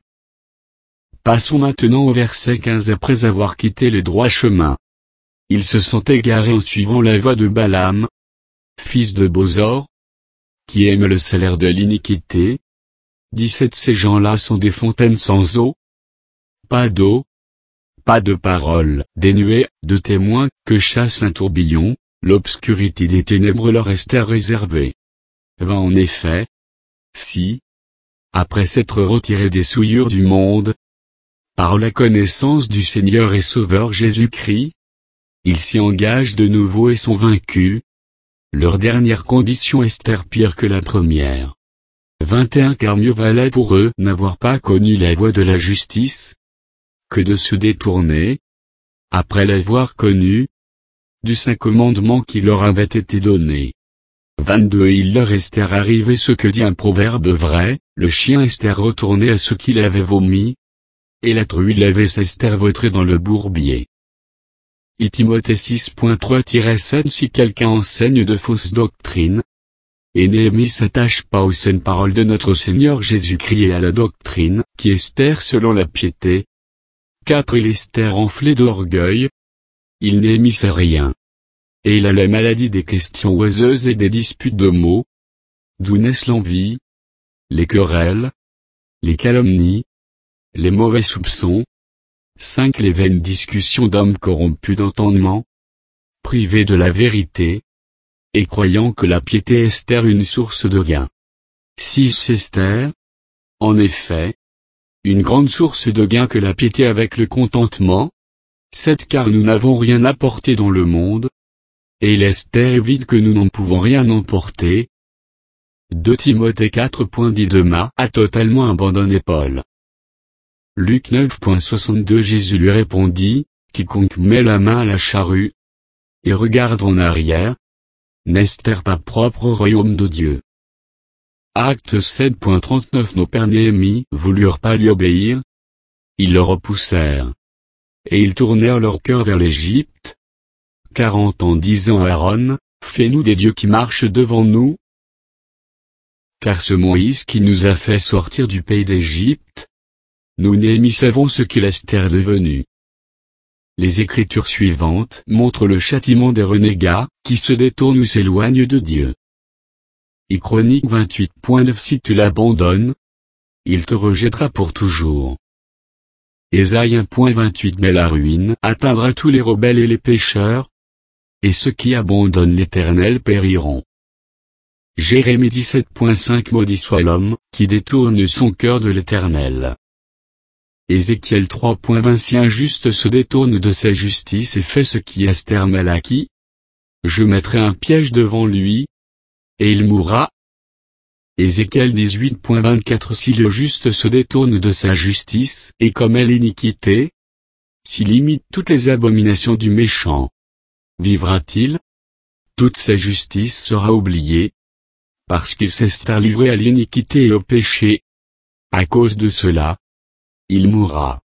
[SPEAKER 1] Passons maintenant au verset quinze Après avoir quitté le droit chemin, ils se sont égarés en suivant la voie de Balaam, fils de Bosor, qui aime le salaire de l'iniquité. dix-sept Ces gens-là sont des fontaines sans eau, pas d'eau, pas de parole, des nuées, de témoins, que chasse un tourbillon, l'obscurité des ténèbres leur est réservée. vingt En effet, si, après s'être retirés des souillures du monde, par la connaissance du Seigneur et Sauveur Jésus-Christ, ils s'y engagent de nouveau et sont vaincus, leur dernière condition est pire que la première. vingt et un Car mieux valait pour eux n'avoir pas connu la voie de la justice, que de se détourner, après l'avoir connue, du saint commandement qui leur avait été donné. vingt-deux Il leur est arrivé ce que dit un proverbe vrai, le chien est retourné à ce qu'il avait vomi, et la truie avait s'estervautré dans le bourbier. Et Timothée six point trois sept Si quelqu'un enseigne de fausses doctrines, et Néhémie s'attache pas aux saines paroles de notre Seigneur Jésus-Christ et à la doctrine, qui est selon la piété. quatre Il est enflé d'orgueil. Il Néhémie sait rien. Et il a la maladie des questions oiseuses et des disputes de mots. D'où naissent l'envie, les querelles, les calomnies, les mauvais soupçons. cinq Les vaines discussions d'hommes corrompus d'entendement, privés de la vérité, et croyant que la piété est une source de gain. six Esther, en effet, une grande source de gain que la piété avec le contentement. sept Car nous n'avons rien apporté dans le monde, et l'Esther est vide que nous n'en pouvons rien emporter. deux Timothée quatre point dix Demas a totalement abandonné Paul. Luc neuf point soixante-deux Jésus lui répondit, quiconque met la main à la charrue, et regarde en arrière, n'est pas propre au royaume de Dieu. Acte sept point trente-neuf Nos pères Néhémie voulurent pas lui obéir. Ils le repoussèrent. Et ils tournèrent leur cœur vers l'Égypte. quarante ans disant à Aaron, fais-nous des dieux qui marchent devant nous. Car ce Moïse qui nous a fait sortir du pays d'Égypte, nous Néhémie savons ce qu'il est devenu. Les écritures suivantes montrent le châtiment des renégats, qui se détournent ou s'éloignent de Dieu. Et Chronique vingt-huit point neuf Si tu l'abandonnes, il te rejettera pour toujours. Ésaïe un point vingt-huit Mais la ruine atteindra tous les rebelles et les pécheurs, et ceux qui abandonnent l'Éternel périront. Jérémie dix-sept point cinq Maudit soit l'homme, qui détourne son cœur de l'Éternel. Ézéchiel trois point vingt Si un juste se détourne de sa justice et fait ce qui est mal acquis, je mettrai un piège devant lui, et il mourra. Ézéchiel dix-huit point vingt-quatre Si le juste se détourne de sa justice et commet l'iniquité, s'il imite toutes les abominations du méchant, vivra-t-il? Toute sa justice sera oubliée, parce qu'il s'est livré à l'iniquité et au péché. À cause de cela, il mourra.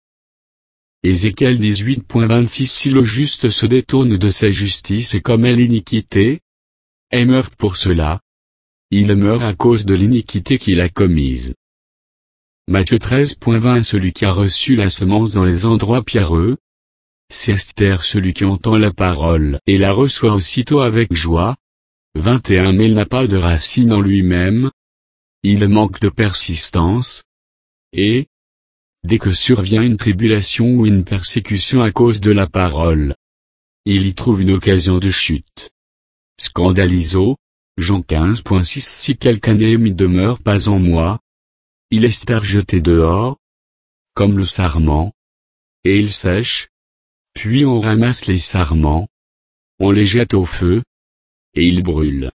[SPEAKER 1] Ézéchiel dix-huit point vingt-six Si le juste se détourne de sa justice et commet l'iniquité, et meurt pour cela, il meurt à cause de l'iniquité qu'il a commise. Matthieu treize point vingt Celui qui a reçu la semence dans les endroits pierreux, c'est Esther celui qui entend la parole et la reçoit aussitôt avec joie. vingt et un Mais il n'a pas de racine en lui-même, il manque de persistance, et, dès que survient une tribulation ou une persécution à cause de la parole, il y trouve une occasion de chute. Scandaliso, Jean quinze point six Si quelqu'un Néhémie demeure pas en moi, il est rejeté dehors, comme le sarment, et il sèche, puis on ramasse les sarments, on les jette au feu, et ils brûlent.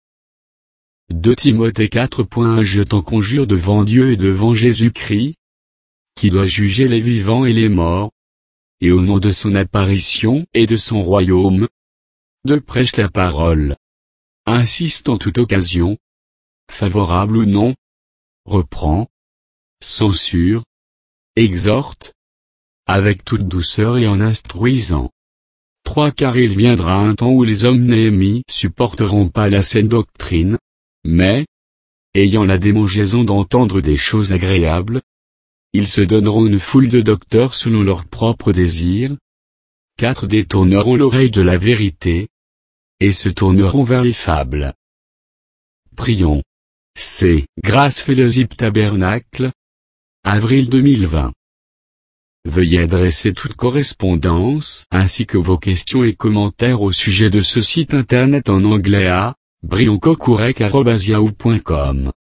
[SPEAKER 1] deux Timothée quatre point un Je t'en conjure devant Dieu et devant Jésus-Christ, qui doit juger les vivants et les morts, et au nom de son apparition et de son royaume, de prêche la parole. Insiste en toute occasion, favorable ou non, reprend, censure, exhorte, avec toute douceur et en instruisant. trois Car il viendra un temps où les hommes Néhémie supporteront pas la saine doctrine, mais, ayant la démangeaison d'entendre des choses agréables, ils se donneront une foule de docteurs selon leurs propres désirs. quatre Détourneront l'oreille de la vérité, et se tourneront vers les fables. Prions. C'est Grâce Fellowship Tabernacle. Avril deux mille vingt. Veuillez adresser toute correspondance ainsi que vos questions et commentaires au sujet de ce site internet en anglais à brioncocourec arobase yahoo point com.